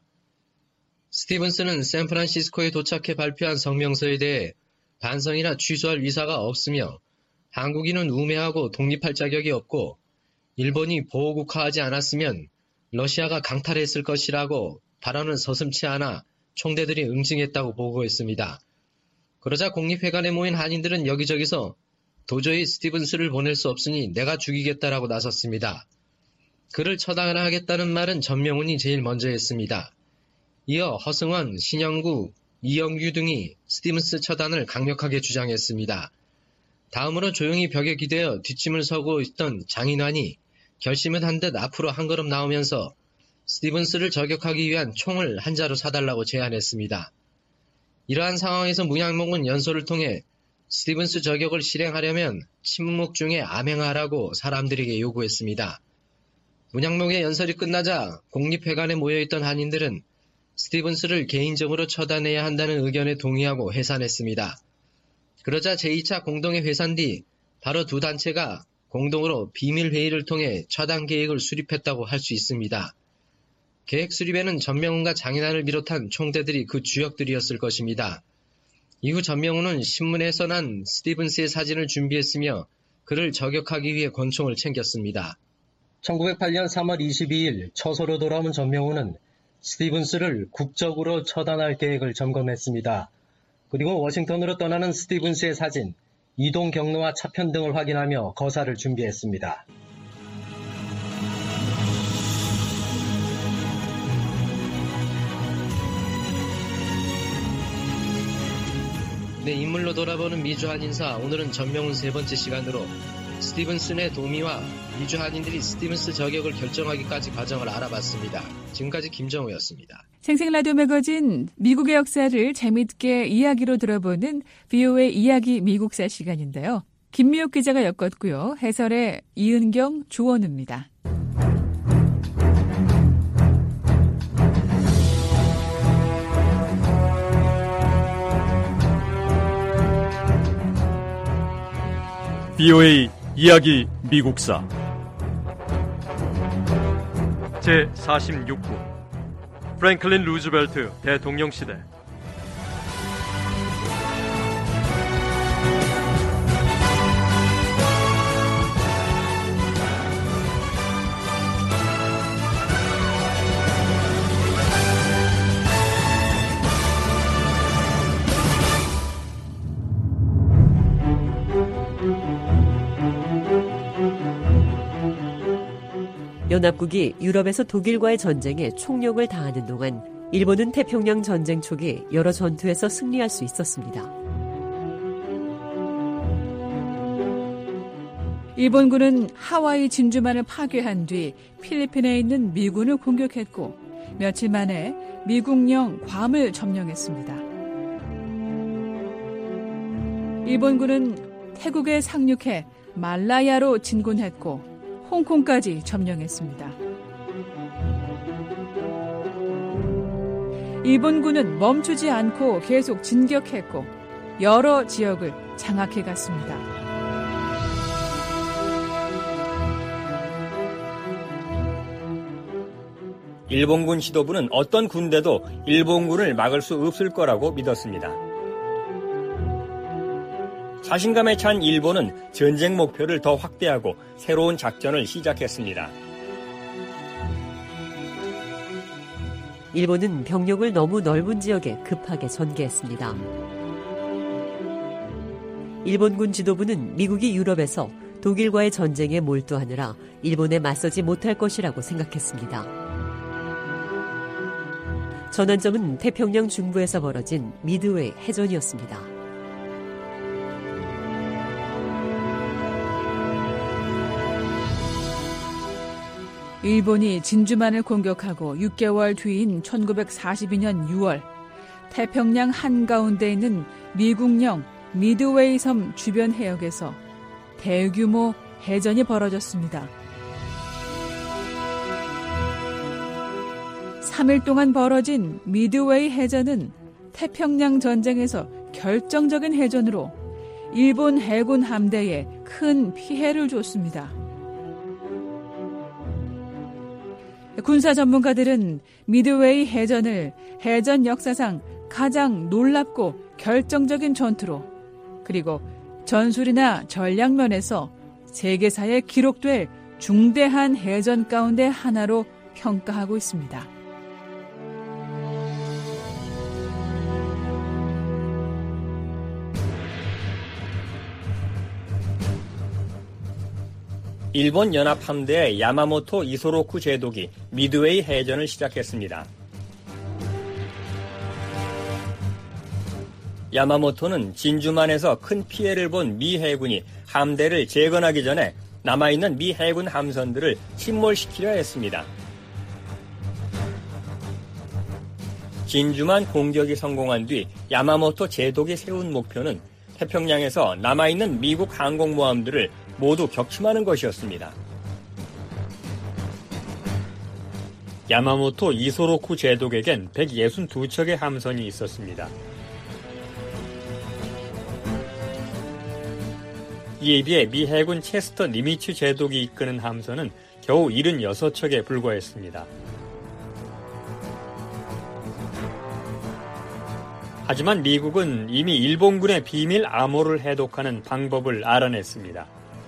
스티븐스는 샌프란시스코에 도착해 발표한 성명서에 대해 반성이나 취소할 위사가 없으며 한국인은 우매하고 독립할 자격이 없고 일본이 보호국화하지 않았으면 러시아가 강탈했을 것이라고 발언은 서슴지 않아 총대들이 응징했다고 보고했습니다. 그러자 공립회관에 모인 한인들은 여기저기서 도저히 스티븐스를 보낼 수 없으니 내가 죽이겠다라고 나섰습니다. 그를 처단하겠다는 말은 전명훈이 제일 먼저 했습니다. 이어 허승원, 신영구, 이영규 등이 스티븐스 처단을 강력하게 주장했습니다. 다음으로 조용히 벽에 기대어 뒷짐을 서고 있던 장인환이 결심은 한 듯 앞으로 한 걸음 나오면서 스티븐스를 저격하기 위한 총을 한 자루 사달라고 제안했습니다. 이러한 상황에서 문양목은 연설을 통해 스티븐스 저격을 실행하려면 침묵 중에 암행하라고 사람들에게 요구했습니다. 문양목의 연설이 끝나자 공립회관에 모여있던 한인들은 스티븐스를 개인적으로 처단해야 한다는 의견에 동의하고 해산했습니다. 그러자 제2차 공동회 회산 뒤 바로 두 단체가 공동으로 비밀회의를 통해 처단 계획을 수립했다고 할 수 있습니다. 계획 수립에는 전명훈과 장인환을 비롯한 총대들이 그 주역들이었을 것입니다. 이후 전명훈은 신문에서 난 스티븐스의 사진을 준비했으며 그를 저격하기 위해 권총을 챙겼습니다. 1908년 3월 22일 처소로 돌아온 전명훈은 스티븐스를 국적으로 처단할 계획을 점검했습니다. 그리고 워싱턴으로 떠나는 스티븐스의 사진, 이동 경로와 차편 등을 확인하며 거사를 준비했습니다. 네, 인물로 돌아보는 미주 한인사, 오늘은 전명훈 세 번째 시간으로 스티븐슨의 동의와 미주 한인들이 스티븐스 저격을 결정하기까지 과정을 알아봤습니다. 지금까지 김정우였습니다. 생생라디오 매거진 미국의 역사를 재미있게 이야기로 들어보는 VOA 이야기 미국사 시간인데요. 김미옥 기자가 엮었고요. 해설의 이은경, 조원우입니다. VOA 이야기 미국사 제46부 프랭클린 루즈벨트 대통령 시대. 연합국이 유럽에서 독일과의 전쟁에 총력을 다하는 동안 일본은 태평양 전쟁 초기 여러 전투에서 승리할 수 있었습니다. 일본군은 하와이 진주만을 파괴한 뒤 필리핀에 있는 미군을 공격했고 며칠 만에 미국령 괌을 점령했습니다. 일본군은 태국에 상륙해 말라야로 진군했고 홍콩까지 점령했습니다. 일본군은 멈추지 않고 계속 진격했고 여러 지역을 장악해갔습니다. 일본군 지도부는 어떤 군대도 일본군을 막을 수 없을 거라고 믿었습니다. 자신감에 찬 일본은 전쟁 목표를 더 확대하고 새로운 작전을 시작했습니다. 일본은 병력을 너무 넓은 지역에 급하게 전개했습니다. 일본군 지도부는 미국이 유럽에서 독일과의 전쟁에 몰두하느라 일본에 맞서지 못할 것이라고 생각했습니다. 전환점은 태평양 중부에서 벌어진 미드웨이 해전이었습니다. 일본이 진주만을 공격하고 6개월 뒤인 1942년 6월 태평양 한가운데 있는 미국령 미드웨이 섬 주변 해역에서 대규모 해전이 벌어졌습니다. 3일 동안 벌어진 미드웨이 해전은 태평양 전쟁에서 결정적인 해전으로 일본 해군 함대에 큰 피해를 줬습니다. 군사 전문가들은 미드웨이 해전을 해전 역사상 가장 놀랍고 결정적인 전투로 그리고 전술이나 전략 면에서 세계사에 기록될 중대한 해전 가운데 하나로 평가하고 있습니다. 일본 연합함대의 야마모토 이소로쿠 제독이 미드웨이 해전을 시작했습니다. 야마모토는 진주만에서 큰 피해를 본 미 해군이 함대를 재건하기 전에 남아있는 미 해군 함선들을 침몰시키려 했습니다. 진주만 공격이 성공한 뒤 야마모토 제독이 세운 목표는 태평양에서 남아있는 미국 항공모함들을 모두 격침하는 것이었습니다. 야마모토 이소로쿠 제독에겐 162척의 함선이 있었습니다. 이에 비해 미 해군 체스터 니미츠 제독이 이끄는 함선은 겨우 76척에 불과했습니다. 하지만 미국은 이미 일본군의 비밀 암호를 해독하는 방법을 알아냈습니다.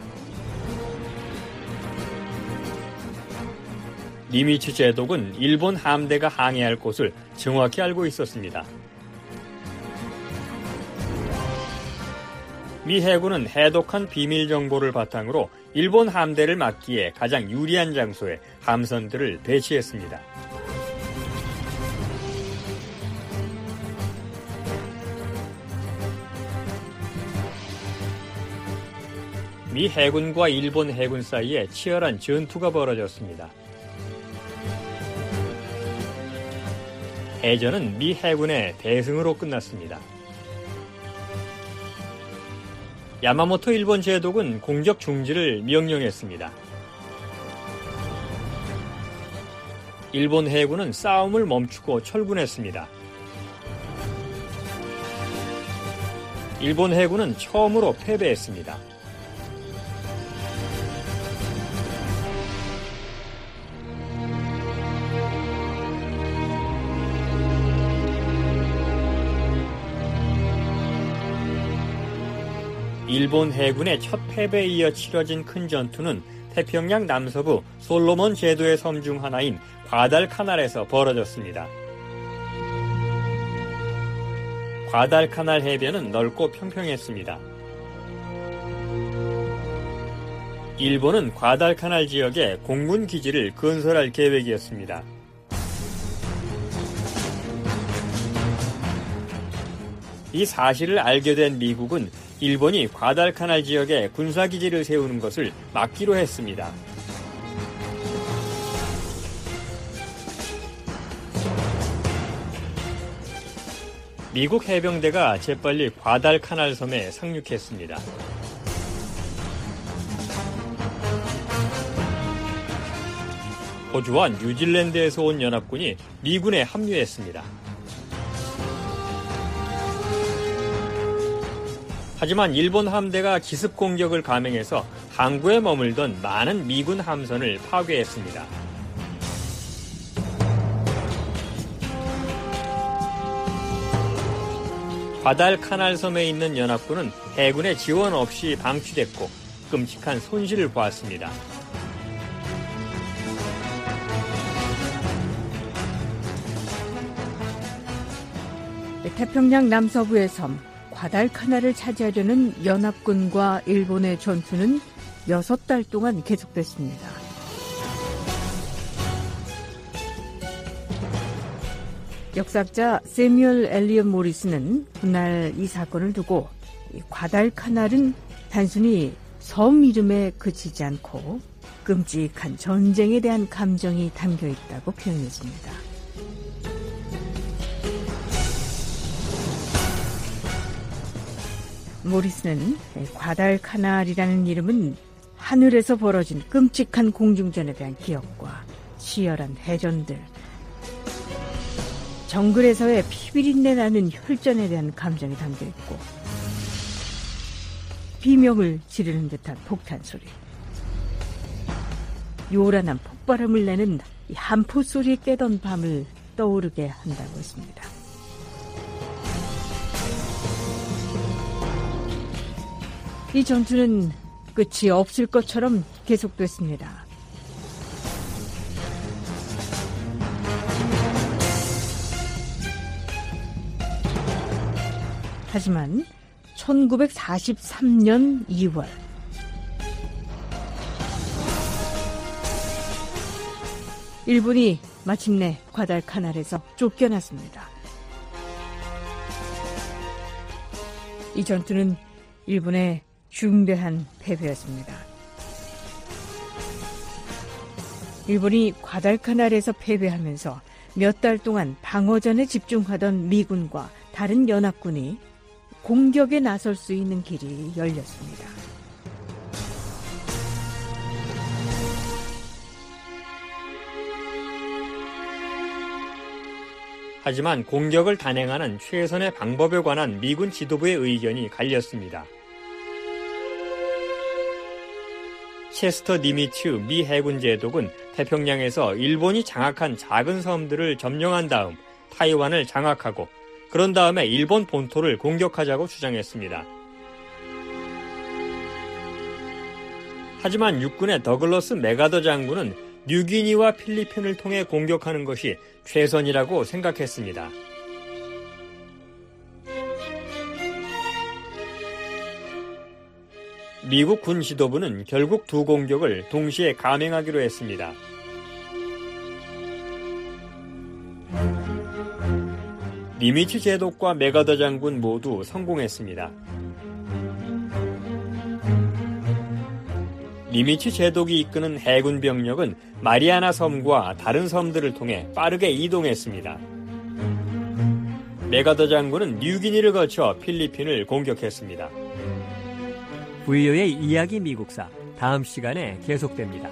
니미츠 제독은 일본 함대가 항해할 곳을 정확히 알고 있었습니다. 미 해군은 해독한 비밀 정보를 바탕으로 일본 함대를 막기에 가장 유리한 장소에 함선들을 배치했습니다. 미 해군과 일본 해군 사이에 치열한 전투가 벌어졌습니다. 해전은 미 해군의 대승으로 끝났습니다. 야마모토 일본 제독은 공격 중지를 명령했습니다. 일본 해군은 싸움을 멈추고 철군했습니다. 일본 해군은 처음으로 패배했습니다. 일본 해군의 첫 패배에 이어 치러진 큰 전투는 태평양 남서부 솔로몬 제도의 섬 중 하나인 과달카날에서 벌어졌습니다. 과달카날 해변은 넓고 평평했습니다. 일본은 과달카날 지역에 공군 기지를 건설할 계획이었습니다. 이 사실을 알게 된 미국은 일본이 과달카날 지역에 군사기지를 세우는 것을 막기로 했습니다. 미국 해병대가 재빨리 과달카날 섬에 상륙했습니다. 호주와 뉴질랜드에서 온 연합군이 미군에 합류했습니다. 하지만 일본 함대가 기습 공격을 감행해서 항구에 머물던 많은 미군 함선을 파괴했습니다. 과달카날 섬에 있는 연합군은 해군의 지원 없이 방치됐고 끔찍한 손실을 보았습니다. 태평양 남서부의 섬 과달카날을 차지하려는 연합군과 일본의 전투는 6달 동안 계속됐습니다. 역사학자 세뮤얼 엘리엇 모리스는 훗날 이 사건을 두고 과달카날은 단순히 섬 이름에 그치지 않고 끔찍한 전쟁에 대한 감정이 담겨 있다고 표현했습니다. 모리스는 과달카날이라는 이름은 하늘에서 벌어진 끔찍한 공중전에 대한 기억과 치열한 해전들, 정글에서의 피비린내 나는 혈전에 대한 감정이 담겨있고 비명을 지르는 듯한 폭탄 소리, 요란한 폭발음을 내는 한포 소리에 깨던 밤을 떠오르게 한다고 했습니다. 이 전투는 끝이 없을 것처럼 계속됐습니다. 하지만 1943년 2월 일본이 마침내 과달카날에서 쫓겨났습니다. 이 전투는 일본의 중대한 패배였습니다. 일본이 과달카날에서 패배하면서 몇 달 동안 방어전에 집중하던 미군과 다른 연합군이 공격에 나설 수 있는 길이 열렸습니다. 하지만 공격을 단행하는 최선의 방법에 관한 미군 지도부의 의견이 갈렸습니다. 체스터 니미츠 미 해군 제독은 태평양에서 일본이 장악한 작은 섬들을 점령한 다음 타이완을 장악하고 그런 다음에 일본 본토를 공격하자고 주장했습니다. 하지만 육군의 더글러스 메가더 장군은 뉴기니와 필리핀을 통해 공격하는 것이 최선이라고 생각했습니다. 미국 군 지도부는 결국 두 공격을 동시에 감행하기로 했습니다. 니미츠 제독과 메가더 장군 모두 성공했습니다. 니미츠 제독이 이끄는 해군 병력은 마리아나 섬과 다른 섬들을 통해 빠르게 이동했습니다. 메가더 장군은 뉴기니를 거쳐 필리핀을 공격했습니다. VO의 이야기 미국사 다음 시간에 계속됩니다.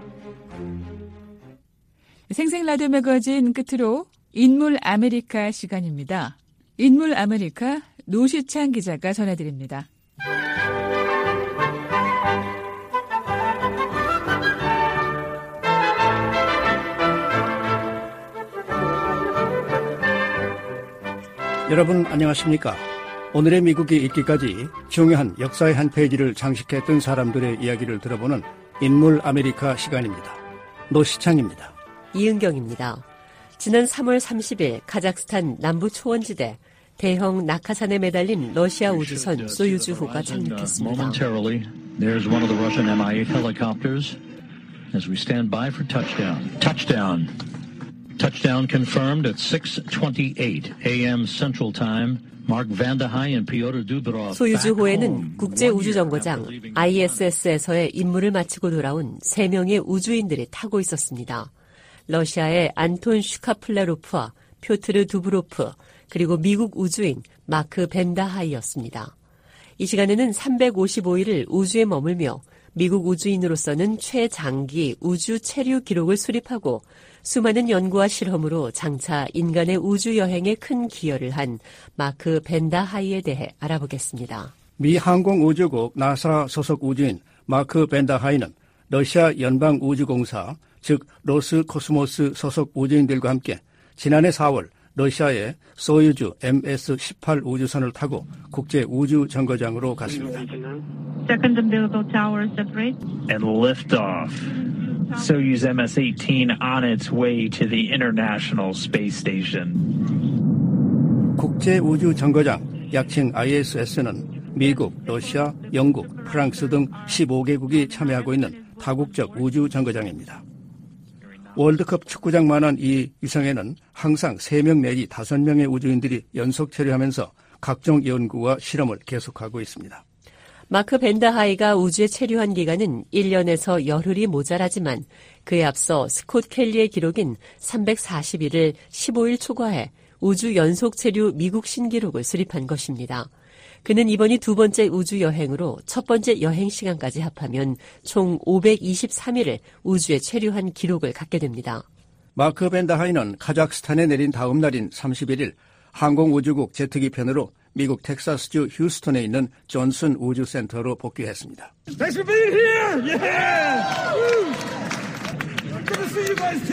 생생라디오 매거진 끝으로 인물 아메리카 시간입니다. 인물 아메리카 노시창 기자가 전해드립니다. 여러분 안녕하십니까? 오늘의 미국이 있기까지 중요한 역사의 한 페이지를 장식했던 사람들의 이야기를 들어보는 인물 아메리카 시간입니다. 노시창입니다. 이은경입니다. 지난 3월 30일 카자흐스탄 남부 초원지대 대형 낙하산에 매달린 러시아 우주선 소유주호가 착륙했습니다. There's one of the Russian Mi-8 helicopters as we stand by for touchdown. Touchdown. Touchdown confirmed at 6:28 a.m. Central Time. Mark Vande Hai and Pyotr Dubrov. 소유주호에는 국제우주정거장 ISS에서의 임무를 마치고 돌아온 3명의 우주인들이 타고 있었습니다. 러시아의 안톤 슈카플레로프와 표트르 두브로프, 그리고 미국 우주인 마크 벤다하이였습니다. 이 시간에는 355일을 우주에 머물며 미국 우주인으로서는 최장기 우주 체류 기록을 수립하고 수많은 연구와 실험으로 장차 인간의 우주 여행에 큰 기여를 한 마크 벤다하이에 대해 알아보겠습니다. 미 항공우주국 나사 소속 우주인 마크 벤다하이는 러시아 연방우주공사, 즉 로스코스모스 소속 우주인들과 함께 지난해 4월 러시아의 소유주 MS-18 우주선을 타고 국제 우주 정거장으로 갔습니다. Second umbilical tower separate. And lift off. Soyuz MS-18 on its way to the International Space Station. 국제 우주 정거장, 약칭 ISS는 미국, 러시아, 영국, 프랑스 등 15개국이 참여하고 있는 다국적 우주 정거장입니다. 월드컵 축구장만한 이 위성에는 항상 3명 내지 5명의 우주인들이 연속 체류하면서 각종 연구와 실험을 계속하고 있습니다. 마크 벤다하이가 우주에 체류한 기간은 1년에서 열흘이 모자라지만 그에 앞서 스콧 켈리의 기록인 341일 15일 초과해 우주 연속 체류 미국 신기록을 수립한 것입니다. 그는 이번이 두 번째 우주 여행으로 첫 번째 여행 시간까지 합하면 총 523일을 우주에 체류한 기록을 갖게 됩니다. 마크 벤다하이는 카자흐스탄에 내린 다음 날인 31일 항공우주국 제트기 편으로 미국 텍사스주 휴스턴에 있는 존슨 우주센터로 복귀했습니다. Thanks for being here! Yeah! Good to see you guys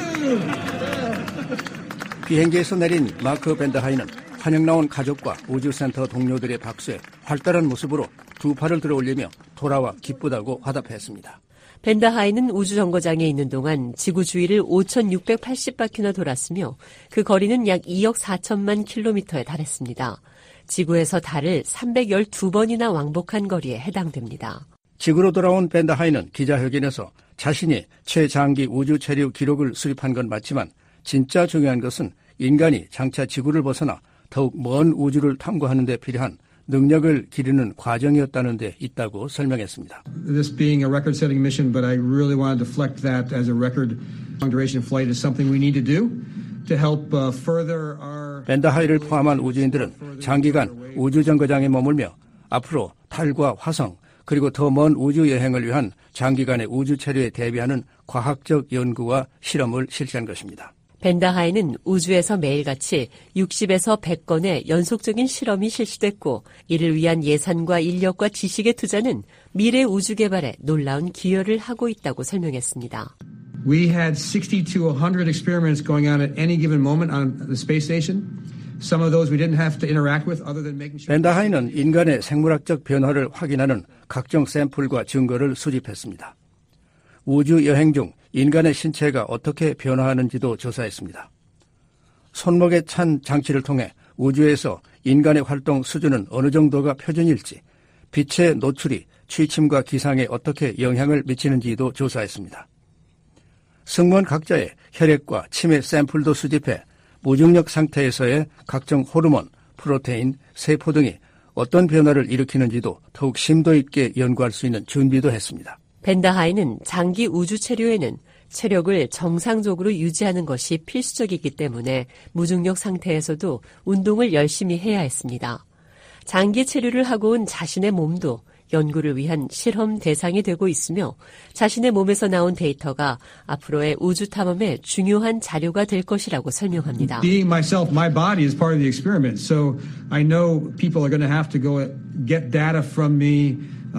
too! 비행기에서 내린 마크 벤다하이는 환영 나온 가족과 우주센터 동료들의 박수에 활달한 모습으로 두 팔을 들어 올리며 돌아와 기쁘다고 화답했습니다. 벤다하이는 우주정거장에 있는 동안 지구 주위를 5,680바퀴나 돌았으며 그 거리는 약 2억 4천만 킬로미터에 달했습니다. 지구에서 달을 312번이나 왕복한 거리에 해당됩니다. 지구로 돌아온 벤다하이는 기자회견에서 자신이 최장기 우주 체류 기록을 수립한 건 맞지만 진짜 중요한 것은 인간이 장차 지구를 벗어나 더욱 먼 우주를 탐구하는 데 필요한 능력을 기르는 과정이었다는 데 있다고 설명했습니다. This being a record-setting mission, but I really want to deflect that as a record long-duration flight is something we need to do to help further our... 벤다하이를 포함한 우주인들은 장기간 우주정거장에 머물며 앞으로 달과 화성 그리고 더 먼 우주 여행을 위한 장기간의 우주 체류에 대비하는 과학적 연구와 실험을 실시한 것입니다. 벤다하이는 우주에서 매일같이 60에서 100건의 연속적인 실험이 실시됐고 이를 위한 예산과 인력과 지식의 투자는 미래 우주 개발에 놀라운 기여를 하고 있다고 설명했습니다. We had 60 to 100 experiments going on at any given moment on the space station. Some of those we didn't have to interact with other than making sure. 벤다하이는 인간의 생물학적 변화를 확인하는 각종 샘플과 증거를 수집했습니다. 우주 여행 중 인간의 신체가 어떻게 변화하는지도 조사했습니다. 손목에 찬 장치를 통해 우주에서 인간의 활동 수준은 어느 정도가 표준일지, 빛의 노출이 취침과 기상에 어떻게 영향을 미치는지도 조사했습니다. 승무원 각자의 혈액과 침의 샘플도 수집해 무중력 상태에서의 각종 호르몬, 프로테인, 세포 등이 어떤 변화를 일으키는지도 더욱 심도 있게 연구할 수 있는 준비도 했습니다. 벤다하이는 장기 우주 체류에는 체력을 정상적으로 유지하는 것이 필수적이기 때문에 무중력 상태에서도 운동을 열심히 해야 했습니다. 장기 체류를 하고 온 자신의 몸도 연구를 위한 실험 대상이 되고 있으며 자신의 몸에서 나온 데이터가 앞으로의 우주 탐험에 중요한 자료가 될 것이라고 설명합니다. Being myself, my body is part of the experiment. So I know people are going to have to go get data from me.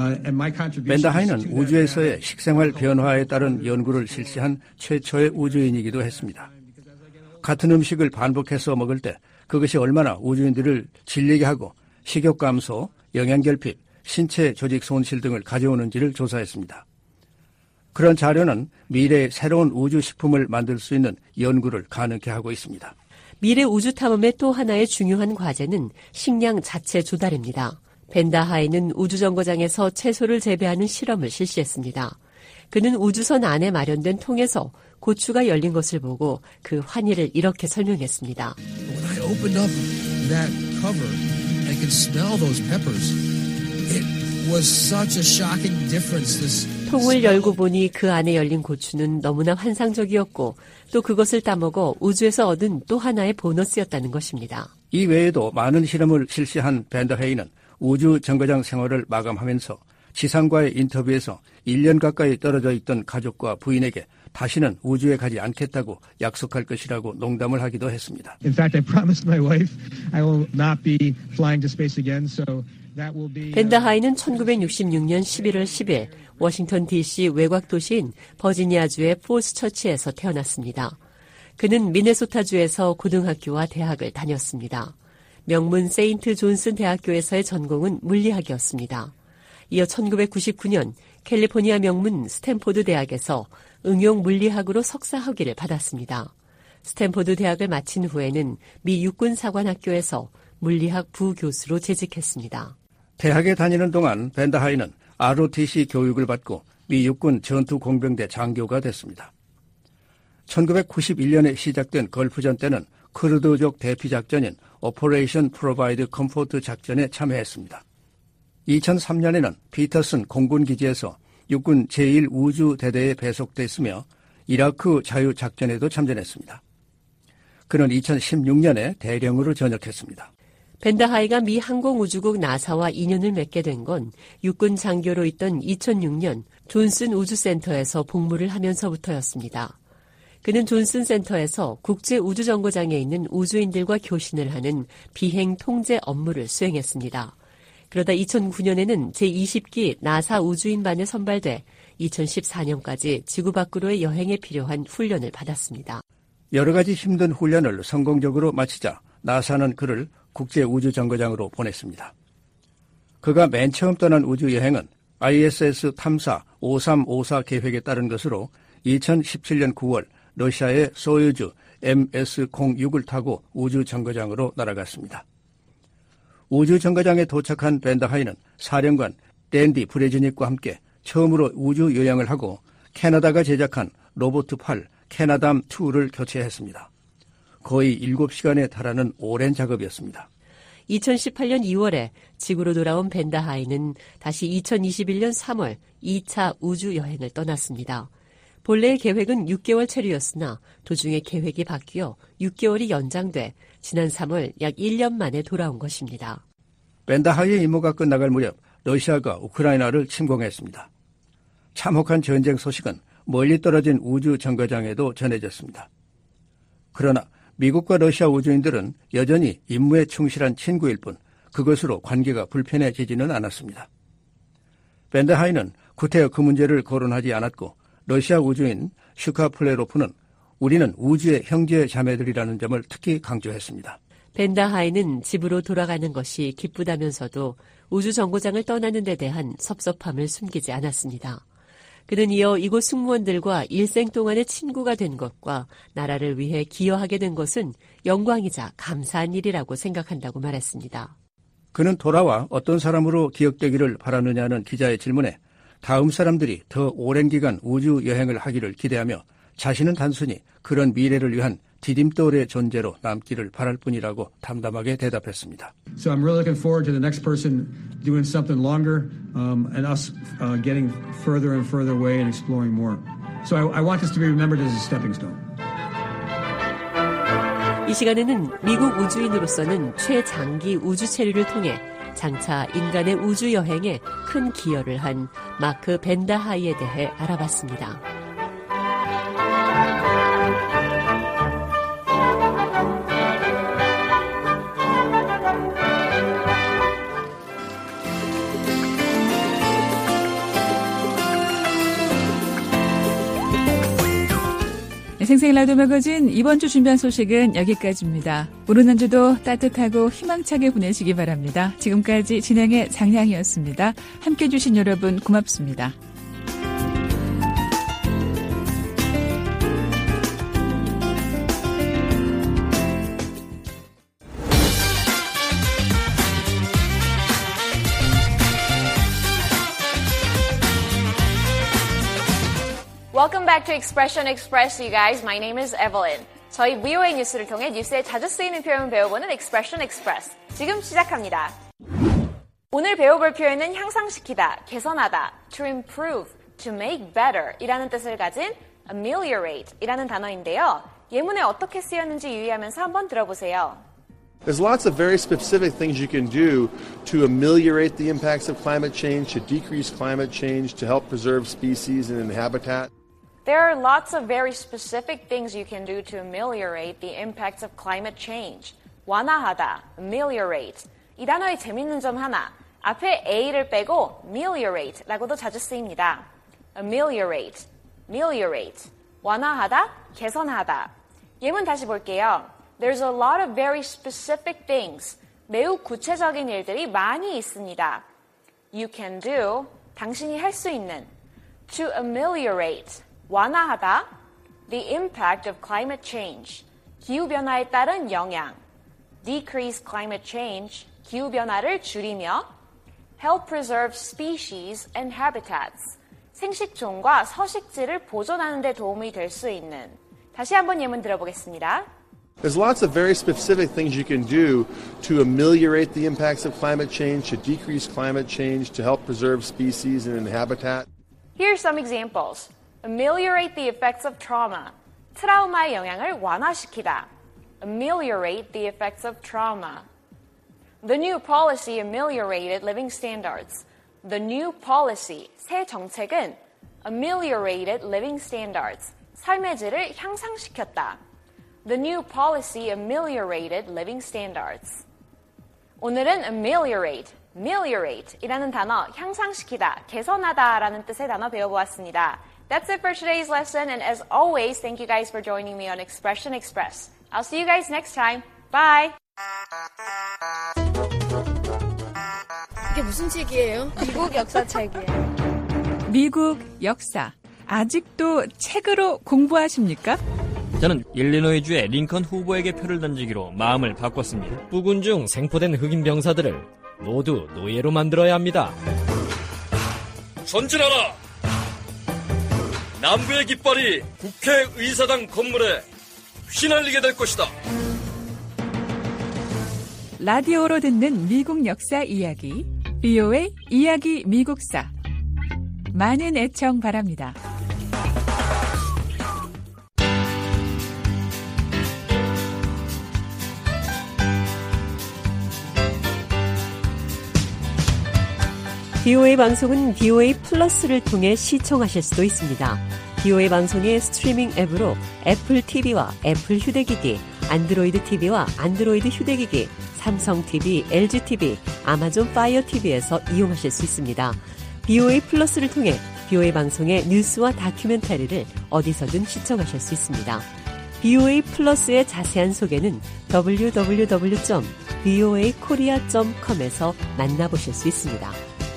벤다하이는 우주에서의 식생활 변화에 따른 연구를 실시한 최초의 우주인이기도 했습니다. 같은 음식을 반복해서 먹을 때 그것이 얼마나 우주인들을 질리게 하고 식욕 감소, 영양결핍, 신체 조직 손실 등을 가져오는지를 조사했습니다. 그런 자료는 미래의 새로운 우주 식품을 만들 수 있는 연구를 가능케 하고 있습니다. 미래 우주 탐험의 또 하나의 중요한 과제는 식량 자체 조달입니다. 벤다하이는 우주정거장에서 채소를 재배하는 실험을 실시했습니다. 그는 우주선 안에 마련된 통에서 고추가 열린 것을 보고 그 환희를 이렇게 설명했습니다. When I opened up that cover, I could smell those peppers. It was such a shocking difference. 통을 열고 보니 그 안에 열린 고추는 너무나 환상적이었고 또 그것을 따먹어 우주에서 얻은 또 하나의 보너스였다는 것입니다. 이 외에도 많은 실험을 실시한 벤다하이는 우주 정거장 생활을 마감하면서 지상과의 인터뷰에서 1년 가까이 떨어져 있던 가족과 부인에게 다시는 우주에 가지 않겠다고 약속할 것이라고 농담을 하기도 했습니다. In fact, I promised my wife I will not be flying to space again, so that will be. 벤다하이는 1966년 11월 10일 워싱턴 DC 외곽 도시인 버지니아주의 폴스처치에서 태어났습니다. 그는 미네소타주에서 고등학교와 대학을 다녔습니다. 명문 세인트 존슨 대학교에서의 전공은 물리학이었습니다. 이어 1999년 캘리포니아 명문 스탠포드 대학에서 응용 물리학으로 석사 학위를 받았습니다. 스탠포드 대학을 마친 후에는 미 육군사관학교에서 물리학 부교수로 재직했습니다. 대학에 다니는 동안 벤다하이는 ROTC 교육을 받고 미 육군 전투공병대 장교가 됐습니다. 1991년에 시작된 걸프전 때는 크루드족 대피작전인 오퍼레이션 프로바이드 컴포트 작전에 참여했습니다. 2003년에는 피터슨 공군기지에서 육군 제1우주대대에 배속됐으며 이라크 자유작전에도 참전했습니다. 그는 2016년에 대령으로 전역했습니다. 벤다하이가 미 항공우주국 나사와 인연을 맺게 된 건 육군 장교로 있던 2006년 존슨 우주센터에서 복무를 하면서부터였습니다. 그는 존슨 센터에서 국제우주정거장에 있는 우주인들과 교신을 하는 비행 통제 업무를 수행했습니다. 그러다 2009년에는 제20기 나사 우주인반에 선발돼 2014년까지 지구 밖으로의 여행에 필요한 훈련을 받았습니다. 여러 가지 힘든 훈련을 성공적으로 마치자 나사는 그를 국제우주정거장으로 보냈습니다. 그가 맨 처음 떠난 우주여행은 ISS 탐사 5354 계획에 따른 것으로 2017년 9월 러시아의 소유주 MS-06을 타고 우주정거장으로 날아갔습니다. 우주정거장에 도착한 벤다하이는 사령관 댄디 브레즈닉과 함께 처음으로 우주여행을 하고 캐나다가 제작한 로보트8 캐나담2를 교체했습니다. 거의 7시간에 달하는 오랜 작업이었습니다. 2018년 2월에 지구로 돌아온 벤다하이는 다시 2021년 3월 2차 우주여행을 떠났습니다. 본래의 계획은 6개월 체류였으나 도중에 계획이 바뀌어 6개월이 연장돼 지난 3월 약 1년 만에 돌아온 것입니다. 벤다하이의 임무가 끝나갈 무렵 러시아가 우크라이나를 침공했습니다. 참혹한 전쟁 소식은 멀리 떨어진 우주 정거장에도 전해졌습니다. 그러나 미국과 러시아 우주인들은 여전히 임무에 충실한 친구일 뿐 그것으로 관계가 불편해지지는 않았습니다. 벤다하이는 구태여 그 문제를 거론하지 않았고 러시아 우주인 슈카플레로프는 우리는 우주의 형제 자매들이라는 점을 특히 강조했습니다. 벤다하이는 집으로 돌아가는 것이 기쁘다면서도 우주정거장을 떠나는 데 대한 섭섭함을 숨기지 않았습니다. 그는 이어 이곳 승무원들과 일생 동안의 친구가 된 것과 나라를 위해 기여하게 된 것은 영광이자 감사한 일이라고 생각한다고 말했습니다. 그는 돌아와 어떤 사람으로 기억되기를 바라느냐는 기자의 질문에 다음 사람들이 더 오랜 기간 우주 여행을 하기를 기대하며 자신은 단순히 그런 미래를 위한 디딤돌의 존재로 남기를 바랄 뿐이라고 담담하게 대답했습니다. So I'm really looking forward to the next person doing something longer and us getting further and further away and exploring more. So I want this to be remembered as a stepping stone. 이 시간에는 미국 우주인으로서는 최장기 우주 체류를 통해 장차 인간의 우주 여행에 큰 기여를 한 마크 벤다하이에 대해 알아봤습니다. 생생히 라디오 매거진 이번 주 준비한 소식은 여기까지입니다. 오늘 한 주도 따뜻하고 희망차게 보내시기 바랍니다. 지금까지 진행의 장량이었습니다. 함께해 주신 여러분 고맙습니다. Welcome back to Expression Express, you guys. My name is Evelyn. 저희 VOA 뉴스를 통해 뉴스에 자주 쓰이는 표현 배워보는 Expression Express. 지금 시작합니다. 오늘 배워볼 표현은 향상시키다, 개선하다, to improve, to make better 이라는 뜻을 가진 ameliorate 이라는 단어인데요. 예문에 어떻게 쓰였는지 유의하면서 한번 들어보세요. There's lots of very specific things you can do to ameliorate the impacts of climate change, to decrease climate change, to help preserve species and habitat. There are lots of very specific things you can do to ameliorate the impacts of climate change. 완화하다, ameliorate. 이 단어의 재밌는 점 하나. 앞에 a를 빼고 ameliorate라고도 자주 쓰입니다. ameliorate, ameliorate. 완화하다, 개선하다. 예문 다시 볼게요. There's a lot of very specific things. 매우 구체적인 일들이 많이 있습니다. You can do, 당신이 할 수 있는. To ameliorate. 완화하다, the impact of climate change, 기후변화에 따른 영향, decrease climate change, 기후변화를 줄이며, help preserve species and habitats, 생식종과 서식지를 보존하는 데 도움이 될 수 있는. 다시 한번 예문 들어보겠습니다. There's lots of very specific things you can do to ameliorate the impacts of climate change, to decrease climate change, to help preserve species and habitat. Here are some examples. Ameliorate the effects of trauma. 트라우마의 영향을 완화시키다. Ameliorate the effects of trauma. The new policy ameliorated living standards. The new policy, 새 정책은 ameliorated living standards, 삶의 질을 향상시켰다. The new policy ameliorated living standards. 오늘은 ameliorate, ameliorate 이라는 단어, 향상시키다, 개선하다 라는 뜻의 단어 배워보았습니다. That's it for today's lesson, and as always, thank you guys for joining me on Expression Express. I'll see you guys next time. Bye! 이게 무슨 책이에요? 미국 역사책이에요. 미국 역사. 아직도 책으로 공부하십니까? 저는 일리노이주의 링컨 후보에게 표를 던지기로 마음을 바꿨습니다. 부군 중 생포된 흑인 병사들을 모두 노예로 만들어야 합니다. 전진하라! 남부의 깃발이 국회의사당 건물에 휘날리게 될 것이다. 라디오로 듣는 미국 역사 이야기, VOA 이야기 미국사. 많은 애청 바랍니다. VOA 방송은 VOA 플러스를 통해 시청하실 수도 있습니다. VOA 방송의 스트리밍 앱으로 애플 TV와 애플 휴대기기, 안드로이드 TV와 안드로이드 휴대기기, 삼성 TV, LG TV, 아마존 파이어 TV에서 이용하실 수 있습니다. VOA 플러스를 통해 VOA 방송의 뉴스와 다큐멘터리를 어디서든 시청하실 수 있습니다. VOA 플러스의 자세한 소개는 www.voakorea.com에서 만나보실 수 있습니다.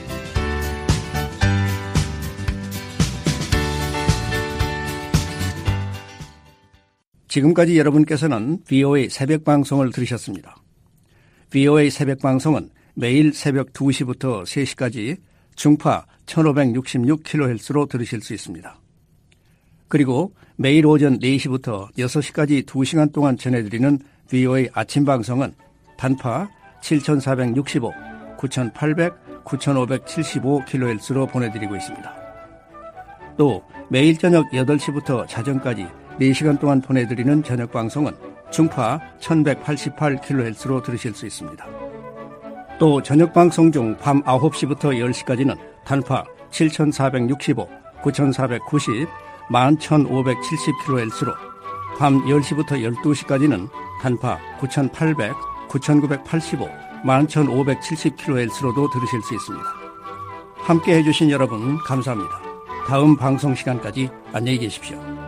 지금까지 여러분께서는 VOA 새벽방송을 들으셨습니다. VOA 새벽방송은 매일 새벽 2시부터 3시까지 중파 1566kHz로 들으실 수 있습니다. 그리고 매일 오전 4시부터 6시까지 2시간 동안 전해드리는 VOA 아침 방송은 단파 7465, 9800, 9575kHz로 보내드리고 있습니다. 또 매일 저녁 8시부터 자정까지 4시간 동안 보내드리는 저녁 방송은 중파 1188kHz로 들으실 수 있습니다. 또 저녁 방송 중 밤 9시부터 10시까지는 단파 7465, 9490, 11570kHz로 밤 10시부터 12시까지는 단파 9800, 9985, 11570kHz로도 들으실 수 있습니다. 함께 해주신 여러분 감사합니다. 다음 방송 시간까지 안녕히 계십시오.